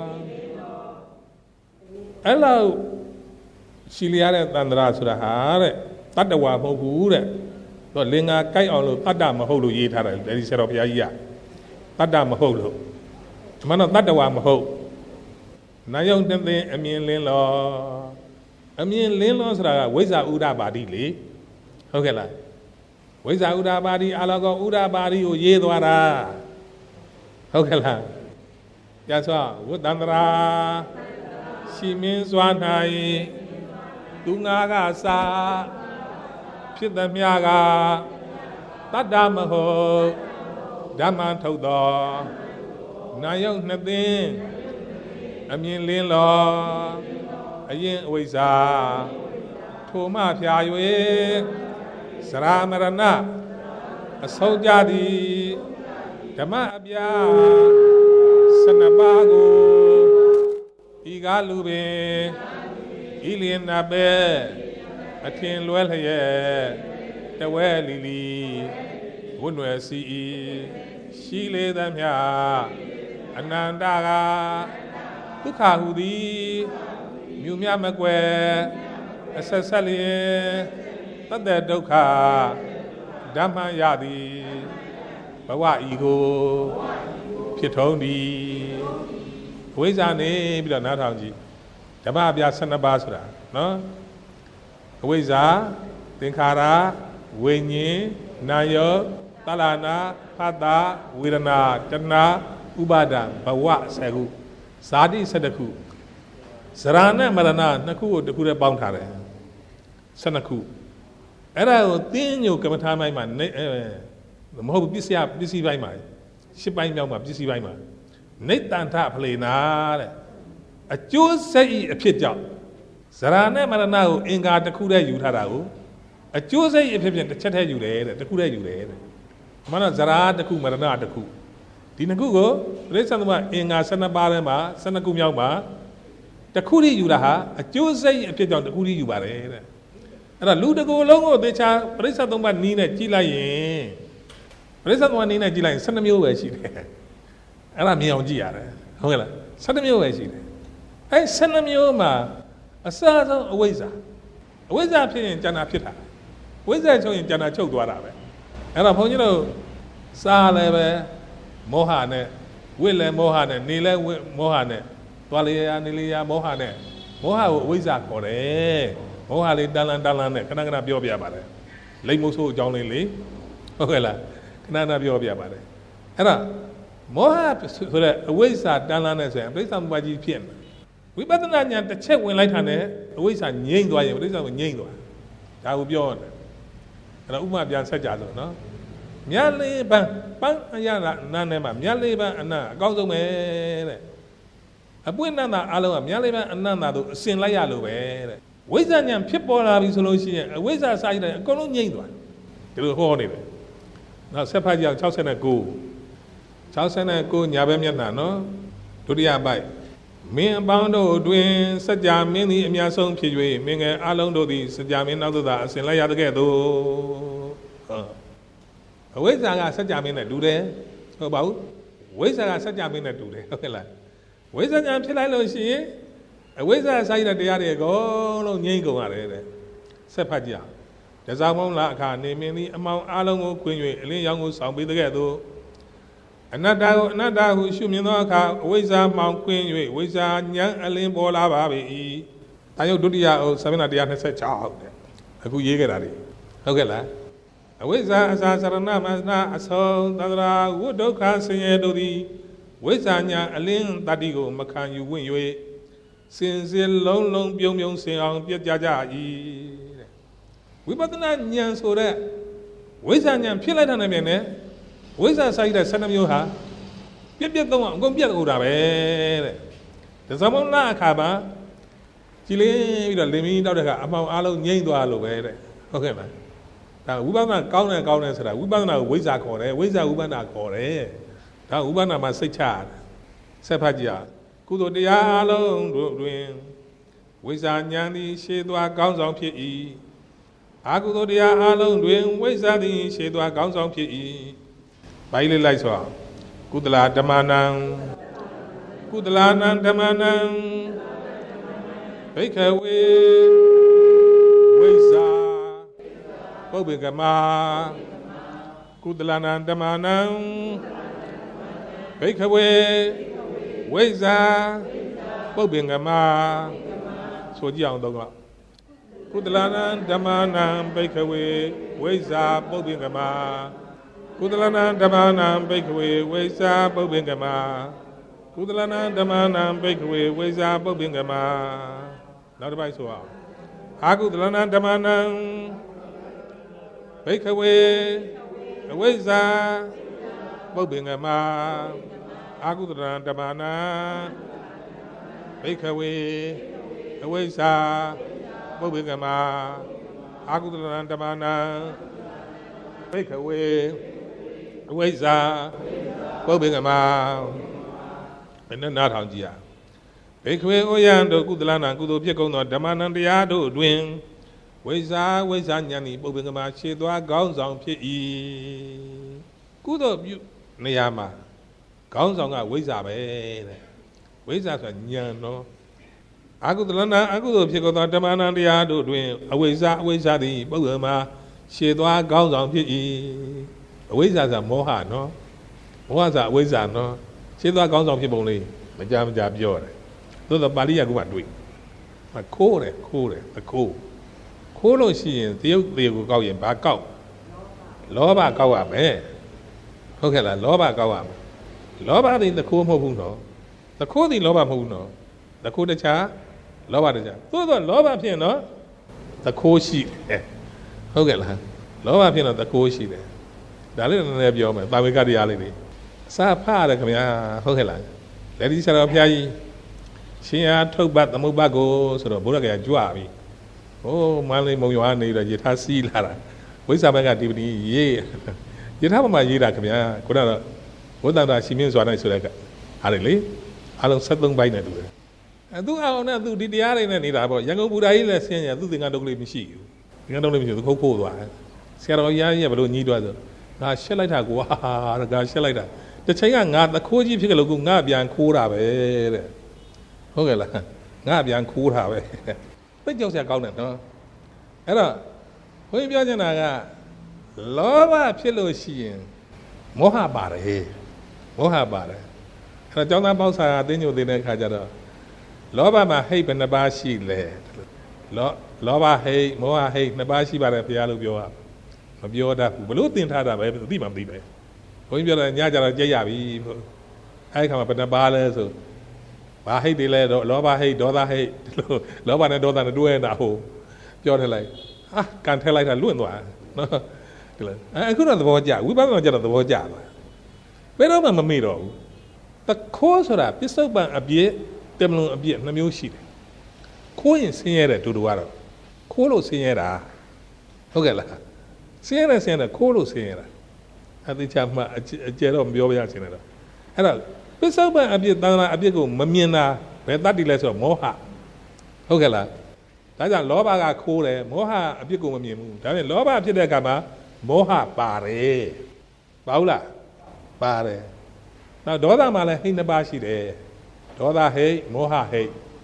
အဲ့လောက်ရှိလျားတဲ့တန္တရာဆိုတာဟာတဲ့တတ္တဝါမဟုတ်ဘူးတဲ့တော့လင်္ကာကြိုက်အောင်လို့တတ္တမဟုတ်လို့ရေးထားတယ်ဒီဆရာတော်ဘုရားကြီးကတတ္တမဟုတ်လို့ဒီမှာတော့တတ္တဝါမဟုတ်နာယုတ်နှစ်သိန်းအမြင်လင်းလောအမြင်လင်းလောဆိုတာကဝိဇ္ဇာဥဒ္ဒပါတိလေဟုတ်ကဲ့လားဝိဇ္ဇာဥဒ္ဒပါတိအာလောကောဥဒ္ဒပါတိကိုရေးသွားတာဟုတ်ကဲ့လားရသောဝတ္တန္တရာရှိမင်းစွာ၌သူငါကစာဖြစ်သမျှကတတ္တမဟုတ်ဓမ္မံထုတ်တော်နာယုတ်နှစ်သိန်းအမြင်လင်းလောအရင်အဝိဇ္ဇာထိုမှဖြာ၍စရာမရဏအဆုံးကြသည်ဓမ္မအပြာ12ပါးကိုဤကားလူပင်ဤလျင်နာပဲအထင်လွဲလျက်တဝဲလီလီဝွနွယ်စီရှိလေသမျှအနန္တကဒုက္ခဟူသည်မြူမြမကွယ်အဆက်ဆက်လျင်တတ္တဒုက္ခဓမ္မရသည်ဘဝဤကိုဖြစ်ထုံးသည်ဝိဇ္ဇာနေပြီးတော့နားထောင်ကြည့်ဓမ္မအပြ12ပါးဆိုတာနော်အဝိဇ္ဇာသင်္ခါရဝိညာဉ်နာယောသလနာဖတ်တာဝေဒနာတဏှာဥပါဒံဘဝ10ခုဇာတိ12ခုဇရာနဲ့မရဏ2ခုကိုတစ်ခုတည်းပေါင်းထားတယ်12ခုအဲ့ဒါကိုသင်ညိုကမ္မထာပိုင်းမှာမဟုတ်ဘူးပစ္စည်းပိုင်းမှာ10ပိုင်းမြောက်မှာပစ္စည်းပိုင်းမှာနိတ္တန္ထဖလေနာတဲ့အကျိုးဆက်ဤအဖြစ်ကြောင့်ဇရာနဲ့မရဏကိုအင်္ဂါတစ်ခုတည်းယူထားတာကိုအကျိုးဆက်ဤအဖြစ်ဖြင့်တစ်ချက်တည်းယူတယ်တဲ့တစ်ခုတည်းယူတယ်တဲ့မှန်တော့ဇရာတစ်ခုမရဏတစ်ခုဒီနှစ်ခုကိုပြိဿသမအင်္ဂါ12ပါးထဲမှာ12ခုမြောက်မှာတစ်ခုတည်းယူတာဟာအကျိုးဆက်ဤအဖြစ်ကြောင့်တစ်ခုတည်းယူပါတယ်တဲ့အဲ့ဒါလူတစ်ကိုယ်လုံးကိုသေချာပြိဿသမနီးနဲ့ကြည့်လိုက်ရင်ပြိဿသမနီးနဲ့ကြည့်လိုက်ရင်12မျိုးပဲရှိတယ်အဲ့ဒါမြင်အောင်ကြည့်ရတယ်ဟုတ်ကဲ့လား12မျိုးပဲရှိတယ်အဲ့12မျိုးမှာအစအဆုံးအဝိဇ္ဇာဖြစ်ရင်ဉာဏ်ဖြစ်တာဝိဇ္ဇာချုပ်ရင်ဉာဏ်ချုပ်သွားတာပဲအဲ့တော့ဘုန်းကြီးတို့စားလည်းပဲမောဟနဲ့ဝိလည်းမောဟနဲ့နေလည်းမောဟနဲ့သွားလေရာနေလေရာမောဟနဲ့မောဟကိုအဝိဇ္ဇာခေါ်တယ်မောဟလေးတန်လန်းနဲ့ခဏပြောပြပါတယ်လိမ္မုဆိုးအကြောင်းလေးလေဟုတ်ကဲ့လားခဏပြောပြပါတယ်အဲ့ဒါမောဟဆိုတဲ့အဝိဇ္ဇာတန်လန်းနဲ့ဆိုရင်ပြိဿသမုပ္ပါကြီးဖြစ်နေဝိပဿနာဉာဏ်တစ်ချက်ဝင်လိုက်တာနဲ့အဝိဇ္ဇာငြိမ့်သွားရင်ပြိဿသမုပ္ပါငြိမ့်သွားဒါကိုပြောရတယ်အဲ့တော့ဥပမာပြန်ဆက်ကြဆိုနော်မြတ်လေးပန်းအရနာနာနဲ့မှာမြတ်လေးပန်းအနတ်အကောင်းဆုံးပဲတဲ့အပွင့်နန္တာအလုံးကမြတ်လေးပန်းအနတ်သာတို့အစင်လိုက်ရလို့ပဲတဲ့ဝိဇ္ဇာဉာဏ်ဖြစ်ပေါ်လာပြီဆိုလို့ရှိရင်အဝိဇ္ဇာစာရည်တဲ့အကုန်လုံးငြိမ့်သွားဒီလိုဟောနေတယ်နောက်ဆက်ဖတ်ကြအောင်69ညာဘက်မျက်နှာနော်ဒုတိယပိုက်မင်းအပေါင်းတို့တွင်စัจ जा မင်းသည်အများဆုံးဖြစ်၍မင်းငယ်အလုံးတို့သည်စัจ जा မင်းနောက်သို့သာအစဉ်လိုက်ရတဲ့ကဲ့သို့အဝိဇ္ဇာကစัจ जा မင်းနဲ့တူတယ်ဟုတ်ပါဘူးဝိဇ္ဇာကစัจ जा မင်းနဲ့တူတယ်ဟုတ်ကဲ့လားဝိဇ္ဇာဉာဏ်ဖြစ်လိုက်လို့ရှိရင်အဝိဇ္ဇာဆိုင်တဲ့တရားတွေအကုန်လုံးငြိမ့်ကုန်ရတယ်တဲ့ဆက်ဖတ်ကြတဇောင်းမုံလာအခါနေမင်းသည်အမောင်အလုံးကိုခွင်း၍အလင်းရောင်ကိုဆောင်ပေးတဲ့ကဲ့သို့အနတ္တကိုအနတ္တဟုရှုမြင်သောအခါအဝိဇ္ဇာမှောင်ခွင်း၍ဝိဇ္ဇာဉာဏ်အလင်းပေါ်လာပါ၏တာယုတ်ဒုတိယအုပ်စာမျက်နှာ126တဲ့အခုရေးခဲ့တာတွေဟုတ်ကဲ့လားအဝိဇ္ဇာအစာစရဏမသနာအဆုံးသန္တရာဝိဒုက္ခဆင်းရဲတို့သည်ဝိဇ္ဇာဉာဏ်အလင်းတတ္တိကိုမခံယူဝင်၍စင်စစ်လုံးလုံးပြုံပြုံစင်အောင်ပြည့်ကြကြ၏တဲ့ဝိပဿနာဉာဏ်ဆိုတဲ့ဝိဇ္ဇာဉာဏ်ဖြစ်လိုက်တဲ့နေနဲ့ဝိဇ္ဇာဆိုင်တဲ့12မျိုးဟာပြည့်ပြည့်သုံးအောင်အကုန်ပြည့်ကုန်တာပဲတဲ့ဒါသမုံနာအခါမှာကြည်လင်းပြီးတော့လင်းမီးတောက်တဲ့ကအမှောင်အားလုံးငြိမ့်သွားလို့ပဲတဲ့ဟုတ်ကဲ့လားဒါဝိပဿနာကောင်းတယ်ဆိုတာဝိပဿနာကိုဝိဇ္ဇာခေါ်တယ်ဝိဇ္ဇာဝိပဿနာခေါ်တယ်ဒါဝိပဿနာမှာစိတ်ချရတယ်ဆက်ဖတ်ကြကုသိုလ်တရားအလုံးတို့တွင်ဝိဇ္ဇာဉာဏ်သည်ရှေးသွားကောင်းဆောင်ဖြစ်၏အကုသိုလ်တရားအလုံးတွင်ဝိဇ္ဇာသည်ရှေးသွားကောင်းဆောင်ဖြစ်၏ဘိုင်းလေးလိုက်ဆိုကုသလဓမ္မနံကုသလနံဓမ္မနံဘိက္ခဝေဝိဇ္ဇာပုပ္ပေကမကုသလနံဓမ္မနံဘိက္ခဝေဝိဇ္ဇာပုပ္ပေကမဆိုကြည့်အောင်တော့ကုသလနံဓမ္မနံဘိက္ခဝေဝိဇ္ဇာပုပ္ပေကမကုသလနံဓမ္မနံဘိက္ခဝေဝိဇ္ဇာပုပ္ပေကမကုသလနံဓမ္မနံဘိက္ခဝေဝိဇ္ဇာပုပ္ပေကမနောက်တစ်ပိုက်ဆိုအောင်အာကုသလနံဓမ္မနံဘိက္ခဝေအဝိဇ္ဇာပုပ္ပေကမအာကုသလနံဓမ္မနံဘိက္ခဝေအဝိဇ္ဇာပုပ္ပေကမအာကုသလနံဓမ္မနံဘိက္ခဝေအဝိဇ္ဇာပုပ္ပေကမဘယ်နဲ့နားထောင်ကြည့်ရဘိက္ခဝေဩယံတို့ကုသလနာကုသိုလ်ဖြစ်ကုန်သောဓမ္မနံတရားတို့တွင်ဝိဇ္ဇာဉာဏ်ဤပုပ္ပေကမရှေ့သွားကောင်းဆောင်ဖြစ်၏ကုသိုလ်ပြုနေရာမှာကောင်းဆောင်ကဝိဇ္ဇာပဲတဲ့ဝိဇ္ဇာဆိုတာဉာဏ်တော့အကုသလနာအကုသိုလ်ဖြစ်ကုန်သောဓမ္မနံတရားတို့တွင်အဝိဇ္ဇာသည်ပုပ္ပေကမရှေ့သွားကောင်းဆောင်ဖြစ်၏အဝိဇ္ဇာဆိုတာမောဟနော်မောဟဆိုတာအဝိဇ္ဇာနော်ရှေ့သွားကောင်းဆောင်ဖြစ်ပုံလေးမကြပြောတယ်သို့တော့ပါဠိရကမှတွေ့ခိုးတယ်ခိုးလို့ရှိရင်တရုတ်ကိုကောက်ရင်ဘာကောက်လောဘကောက်ရမယ်ဟုတ်ကဲ့လားလောဘကောက်ရမယ်လောဘသည်တခိုးမဟုတ်ဘူးနော်တခိုးသည်လောဘမဟုတ်ဘူးနော်တခိုးတခြားလောဘတခြားသို့တော့လောဘဖြစ်နော်တခိုးရှိတယ်ဟုတ်ကဲ့လားလောဘဖြစ်တော့တခိုးရှိတယ်ဒါလေးနည်းနည်းပြောမယ်တာဝေကတရားလေးတွေစာဖတ်ရတယ်ခင်ဗျာဟုတ်ကဲ့လားလက်ဒီဆရာတော်ဘုရားကြီးရှင်အားထုတ်ပတ်သမုပ္ပါကိုဆိုတော့ဘုရားကကြွပြီဟိုးမန္တလေးမုံရွာနေတော့ယထာစီးလာတာဝိဇ္ဇာဘက်ကဒီပတိရေးယထာဘမှာရေးတာခင်ဗျာခုနကတော့ဘုဒ္ဓတာရှင်မြင့်စွာနိုင်ဆိုတဲ့ကအားလေအားလုံး73ဘိုက်နဲ့တူတယ်သူအောင်နဲ့သူဒီတရားတွေနဲ့နေတာပေါ့ရန်ကုန်ဘူတာကြီးလည်းဆင်းရသူသင်္ကန်းတုတ်လေးမရှိဘူးသင်္ကန်းတုတ်လေးမရှိဘူးခိုးသွားဆရာတော်ရကြီးကဘလို့ညှိတွားဆိုငါရှက်လိုက်တာကွာငါရှက်လိုက်တာတစ်ချိန်ကငါသခိုးကြီးဖြစ်ကြလို့ငါပြန်ခိုးတာပဲတဲ့ဟုတ်ကဲ့လားငါပြန်ခိုးတာပဲသိကြောက်စရာကောင်းတယ်နော်အဲ့တော့ဘုန်းကြီးပြောချင်တာကလောဘဖြစ်လို့ရှိရင်မောဟပါတယ်အဲ့တော့ကျောင်းသားပေါင်းစာအသိဉာဏ်သိတဲ့အခါကျတော့လောဘမှာဟိတ်ဘယ်နှပါးရှိလဲလောဘဟိတ်မောဟဟိတ်နှစ်ပါးရှိပါတယ်ဘုရားလို့ပြောတာမပြောတတ်ဘူးဘလို့သင်ထားတာပဲသိမှမသိပဲဘုန်းကြီးပြောတယ်ညကြတော့ကြက်ရပြီအဲ့ခါမှာဘယ်နှပါးလဲဆိုဘာဟိတ်တွေလဲတော့လောဘဟိတ်ဒေါသဟိတ်လောဘနဲ့ဒေါသနဲ့တွဲနေတာဟိုပြောထည့်လိုက်ကန်ထည့်လိုက်တာလွင့်သွားနော်ဒီလေအခုတော့သဘောကျဝိပဿနာကျတော့သဘောကျသွားဘယ်တော့မှမမေ့တော့ဘူးတခိုးဆိုတာပစ္စုပန်အပြည့်တမလွန်အပြည့်နှမျိုးရှိတယ်ခိုးရင်ဆင်းရဲတယ်တူကတော့ခိုးလို့ဆင်းရဲတာဟုတ်ကဲ့လားဆင်းရဲတယ်ခိုးလို့ဆင်းရဲတာအတိချမှအကျယ်တော့မပြောပြရချင်တယ်တော့အဲ့တော့ပစ္စုပန်အပြည့်တန်လာအပြည့်ကိုမမြင်တာဘယ်တတ်တည်လဲဆိုတော့မောဟဟုတ်ကဲ့လားဒါကြောင့်လောဘကခိုးတယ်မောဟအပြည့်ကိုမမြင်ဘူးဒါပေမဲ့လောဘဖြစ်တဲ့အခါမှာမောဟပါတယ်ပါဘူးလားပါတယ်နောက်ဒေါသမှာလည်းဟိတ်နှစ်ပါးရှိတယ်ဒေါသဟိတ်မောဟဟိတ်မ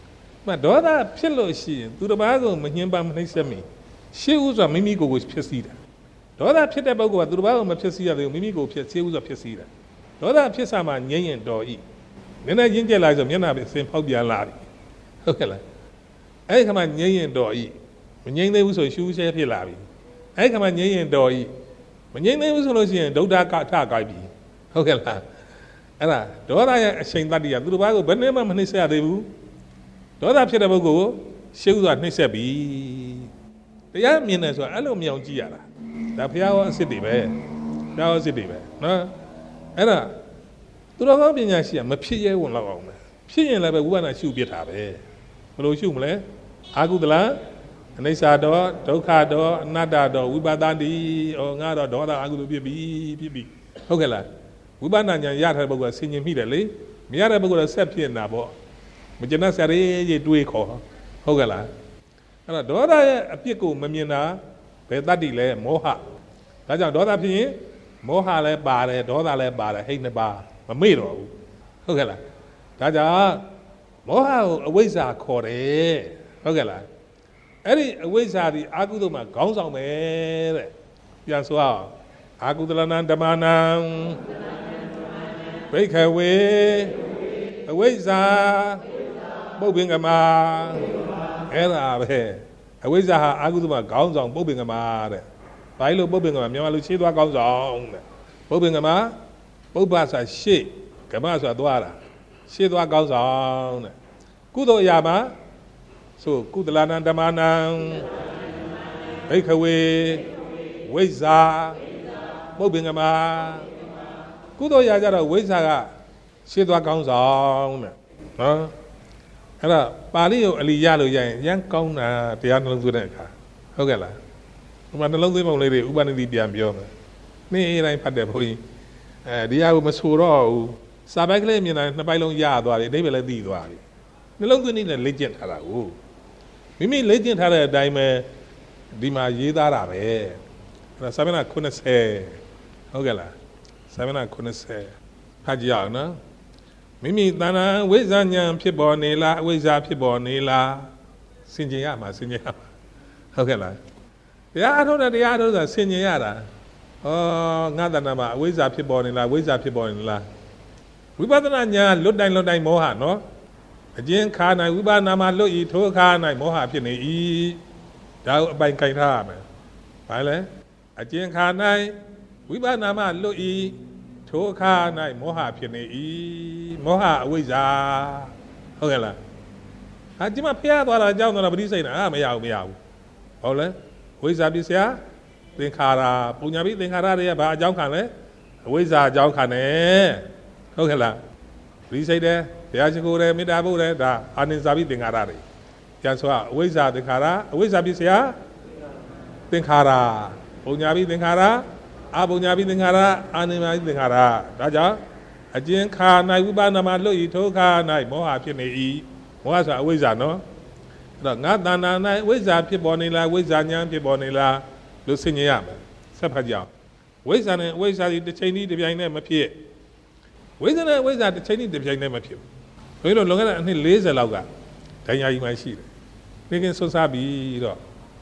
mà đó là phiền lộ gì tôi đã bảo rồi mình nhận bằng mình xem mình siêu rồi mình có phiền gì đó là phiền đại bao gồm tôi đã bảo mà phiền gì rồi mình có phiền siêu rồi phiền gì đó là phiền sao mà nhận đó ý nên là những cái lại rồi mình là bị xem phao bia lại ok là ấy cái mà nhận đó ý mình nhận đấy uống siêu sẽ phiền lại ấy cái mà nhận đó ý mình nhận đấy uống rồi đâu đã cả thà cái gì ok làအဲ့ဒါဒေါသရဲ့အချိန်တတ္တိကသူတို့ဘာကိုဘယ်နဲ့မှမနှိမ့်ဆက်ရသေးဘူးဒေါသဖြစ်တဲ့ပုဂ္ဂိုလ်ကိုရှေးဥစွာနှိမ့်ဆက်ပြီတရားမြင်တယ်ဆိုတာအဲ့လိုမြောင်ကြည့်ရတာဒါဘုရားဟောအစ်စ်တွေပဲဘုရားဟောအစ်စ်တွေပဲနော်အဲ့ဒါသူတော်ကောင်းပညာရှိကမဖြစ်ရဲဝင်တော့အောင်ပဲဖြစ်ရင်လည်းပဲဝိပဿနာရှုပြတာပဲဘယ်လိုရှုမလဲအာဟုတလအနိစ္စတော့ဒုက္ခတော့အနတ္တတော့ဝိပဿနာတိဩငါတော့ဒေါသအာဟုတဖြစ်ပြီဟုတ်ကဲ့လားဝိပဿနာဉာဏ်ရတဲ့ပုဂ္ဂိုလ်ကဆင်ញင်မိတယ်လေမရတဲ့ပုဂ္ဂိုလ်ကဆက်ဖြစ်နေတာပေါ့မကျင်တဲ့ဆရာကြီးတွေးခေါ်ဟုတ်ကဲ့လားအဲ့တော့ဒေါသရဲ့အပြစ်ကိုမမြင်တာဘယ်တတ္တိလဲမောဟဒါကြောင့်ဒေါသဖြစ်ရင်မောဟလည်းပါတယ်ဒေါသလည်းပါတယ်ဟိတ်နှစ်ပါးမမေ့တော့ဘူးဟုတ်ကဲ့လားဒါကြောင့်မောဟကိုအဝိဇ္ဇာခေါ်တယ်ဟုတ်ကဲ့လားအဲ့ဒီအဝိဇ္ဇာဒီအာဟုတုမှာခေါင်းဆောင်ပဲတဲ့ပြန်ဆိုအောင်အာဟုတလနံဓမ္မနံဘိက္ခဝေအဝိဇ္ဇာပုပ္ပင်္ဂမအဲ့ဒါပဲအဝိဇ္ဇာဟာအာဟုတမှာခေါင်းဆောင်ပုပ္ပင်္ဂမတဲ့ဘာလို့ပုပ္ပင်္ဂမမြန်မာလူရှေ့သွားခေါင်းဆောင်တဲ့ပုပ္ပင်္ဂမပုပ္ပဆိုရှေ့ကမဆိုသွားတာရှေ့သွားခေါင်းဆောင်တဲ့ကုသိုလ်အရာမှာဆိုကုသလနံဓမ္မနံဘိက္ခဝေဝိဇ္ဇာပုပ္ပင်္ဂမကုသိုလ်ရကြတော့ဝိဇ္ဇာကရှင်းသွားကောင်းဆောင်တဲ့နော်အဲ့တော့ပါဠိကိုအလီရလို့ရရင်ရမ်းကောင်းတာတရားနှလုံးသွင်းတဲ့အခါဟုတ်ကဲ့လားဥပမာနှလုံးသွင်းပုံလေးတွေဥပနိတိပြန်ပြောမယ်နေ့တိုင်းဖတ်တယ်ဘုန်းကြီးဒီဟာကိုမဆိုတော့ဘူးစာပိုက်ကလေးမြင်တာနှစ်ပိုက်လုံးရသွားတယ်အဓိပ္ပာယ်လည်းသိသွားပြီနှလုံးသွင်းနေတဲ့လေ့ကျင့်ထားတာကိုမိမိလေ့ကျင့်ထားတဲ့အတိုင်းပဲဒီမှာရေးသားတာပဲအဲ့ဒါစာမျက်နှာ90ဟုတ်ကဲ့လားစာမျက်နှာ90ဖတ်ကြည့်အောင်နော်မိမိတဏ္ဍာဝိဇ္ဇာဉာဏ်ဖြစ်ပေါ်နေလားအဝိဇ္ဇာဖြစ်ပေါ်နေလားဆင်ခြင်ရမှာဟုတ်ကဲ့လားတရားအထုတ်တာဆင်ခြင်ရတာငါတဏ္ဍာမှာအဝိဇ္ဇာဖြစ်ပေါ်နေလားဝိဇ္ဇာဖြစ်ပေါ်နေလားဝိပဿနာဉာဏ်လွတ်တိုင်းမောဟနော်အကျဉ်းခါ၌ဝိပဿနာမှာလွတ်ဤထိုခါ၌မောဟဖြစ်နေ၏ဒါကိုအပိုင်ခိုင်ထားရမယ်ဘာလဲအကျဉ်းခါ၌ဝိပဿနာမှာလွတ်ဤထိုအခါ၌မောဟဖြစ်နေ၏မောဟအဝိဇ္ဇာဟုတ်ကဲ့လားဒီမှာဖျားသွားတာအကြောင်းတော့ပရိစိတ်နာမရဘူးဟုတ်လဲဝိဇ္ဇာပစ္စယသင်္ခါရပုညာပိသင်္ခါရတွေကဘာအကြောင်းခံလဲအဝိဇ္ဇာအကြောင်းခံတယ်ဟုတ်ကဲ့လားပရိစိတ်တယ်တရားရှိခိုးတယ်မေတ္တာပို့တယ်ဒါအာနိဇာပိသင်္ခါရတွေပြန်ဆိုအဝိဇ္ဇာသင်္ခါရအဝိဇ္ဇာပစ္စယသင်္ခါရပုညာပိသင်္ခါရအပုညာပိသင်္ခါရအာနိမာပိသင်္ခါရဒါကြောင့်အကျဉ်းခါ၌ဝိပဿနာမှာလွတ်ဤထိုခါ၌မောဟဖြစ်နေ၏မောဟဆိုအဝိဇ္ဇာနော်အဲ့တော့ငါတဏ္ဍာ၌ဝိဇ္ဇာဖြစ်ပေါ်နေလားဝိဇ္ဇာဉာဏ်ဖြစ်ပေါ်နေလားလို့ဆင်ញင်ရမယ်ဆက်ဖတ်ကြအောင်ဝိဇ္ဇာနဲ့ဝိဇ္ဇာဒီတစ်ချိန်ဒီတစ်ပြိုင်နဲ့မဖြစ်ဝိဇ္ဇာနဲ့ဝိဇ္ဇာတစ်ချိန်ဒီတစ်ပြိုင်နဲ့မဖြစ်ဘယ်လိုလွန်ခဲ့တဲ့အနှစ်40လောက်ကဒိုင်ယာကြီးမှရှိတယ်နေကင်းဆွစားပြီးတော့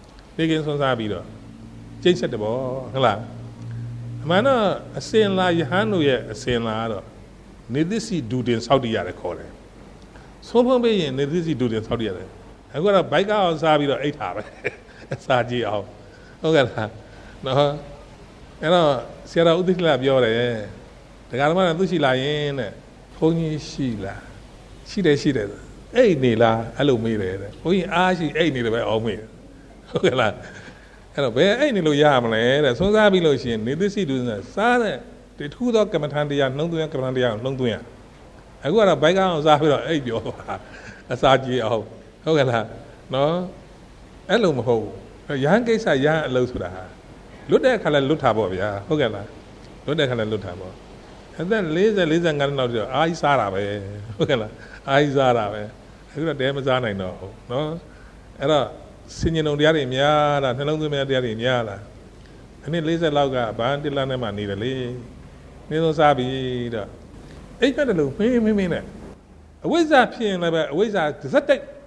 ကျိတ်ဆက်တယ်ပေါ့ဟုတ်လားအမှန်တော့အစင်လာယဟန်တို့ရဲ့အစင်လာတော့နေသစီဒူတင်ဆောက်တည်ရတယ်ခေါ်တယ်ဆုံးဖုံးပေးရင်နေသစီဒူတင်ဆောက်တည်ရတယ်အခုတော့ဘိုက်ကအောင်စားပြီးတော့အိတ်ထားပဲအစာကြည့်အောင်ဟုတ်ကဲ့လားနော်အဲ့တော့ဆရာတော်ဥဒိဋ္ဌိလပြောတယ်ဒကာဓမ္မကသူရှိလာရင်တဲ့ဘုန်းကြီးရှိလားရှိတယ်အိတ်နေလားအဲ့လိုမေးတယ်တဲ့ဘုန်းကြီးအားရှိအိတ်နေတယ်ပဲအောင်မေးတယ်ဟုတ်ကဲ့လားအဲ့တော့ဘယ်အိတ်နေလို့ရမလဲတဲ့ဆုံးစားပြီးလို့ရှိရင်နေသစီဒူစားတဲ့တထူးသောကမ္မထန်တရားနှုံးသွင်းကမ္မထန်တရားကိုနှုံးသွင်းရအခုကတော့ဘိုက်ကအောင်စားပြီးတော့အိတ်ပြောပါအစာကြည့်အောင်ဟုတ်ကဲ့လားနော်အဲ့လိုမဟုတ်ရဟန်းကိစ္စရဟန်းအလုပ်ဆိုတာလွတ်တဲ့အခါလဲလွတ်တာပေါ့ဗျာဟုတ်ကဲ့လားလွတ်တဲ့အခါလဲလွတ်တာပေါ့အသက်40-45နှစ်လောက်ကျတော့အာကြီးစားတာပဲဟုတ်ကဲ့လားအာကြီးစားတာပဲအခုတော့တဲမစားနိုင်တော့ဘူးနော်အဲ့တော့စင်ញင်ုံတရားတွေများလားနှလုံးသွင်းများတရားတွေများလားအနည်း40လောက်ကဘာတိလနဲ့မှနေတယ်လေနေတော့စားပြီးတော့အိတ်ကတည်းကမင်းနဲ့အဝိဇ္ဇာဖြစ်ရင်လည်းပဲအဝိဇ္ဇာဇက်တိုက်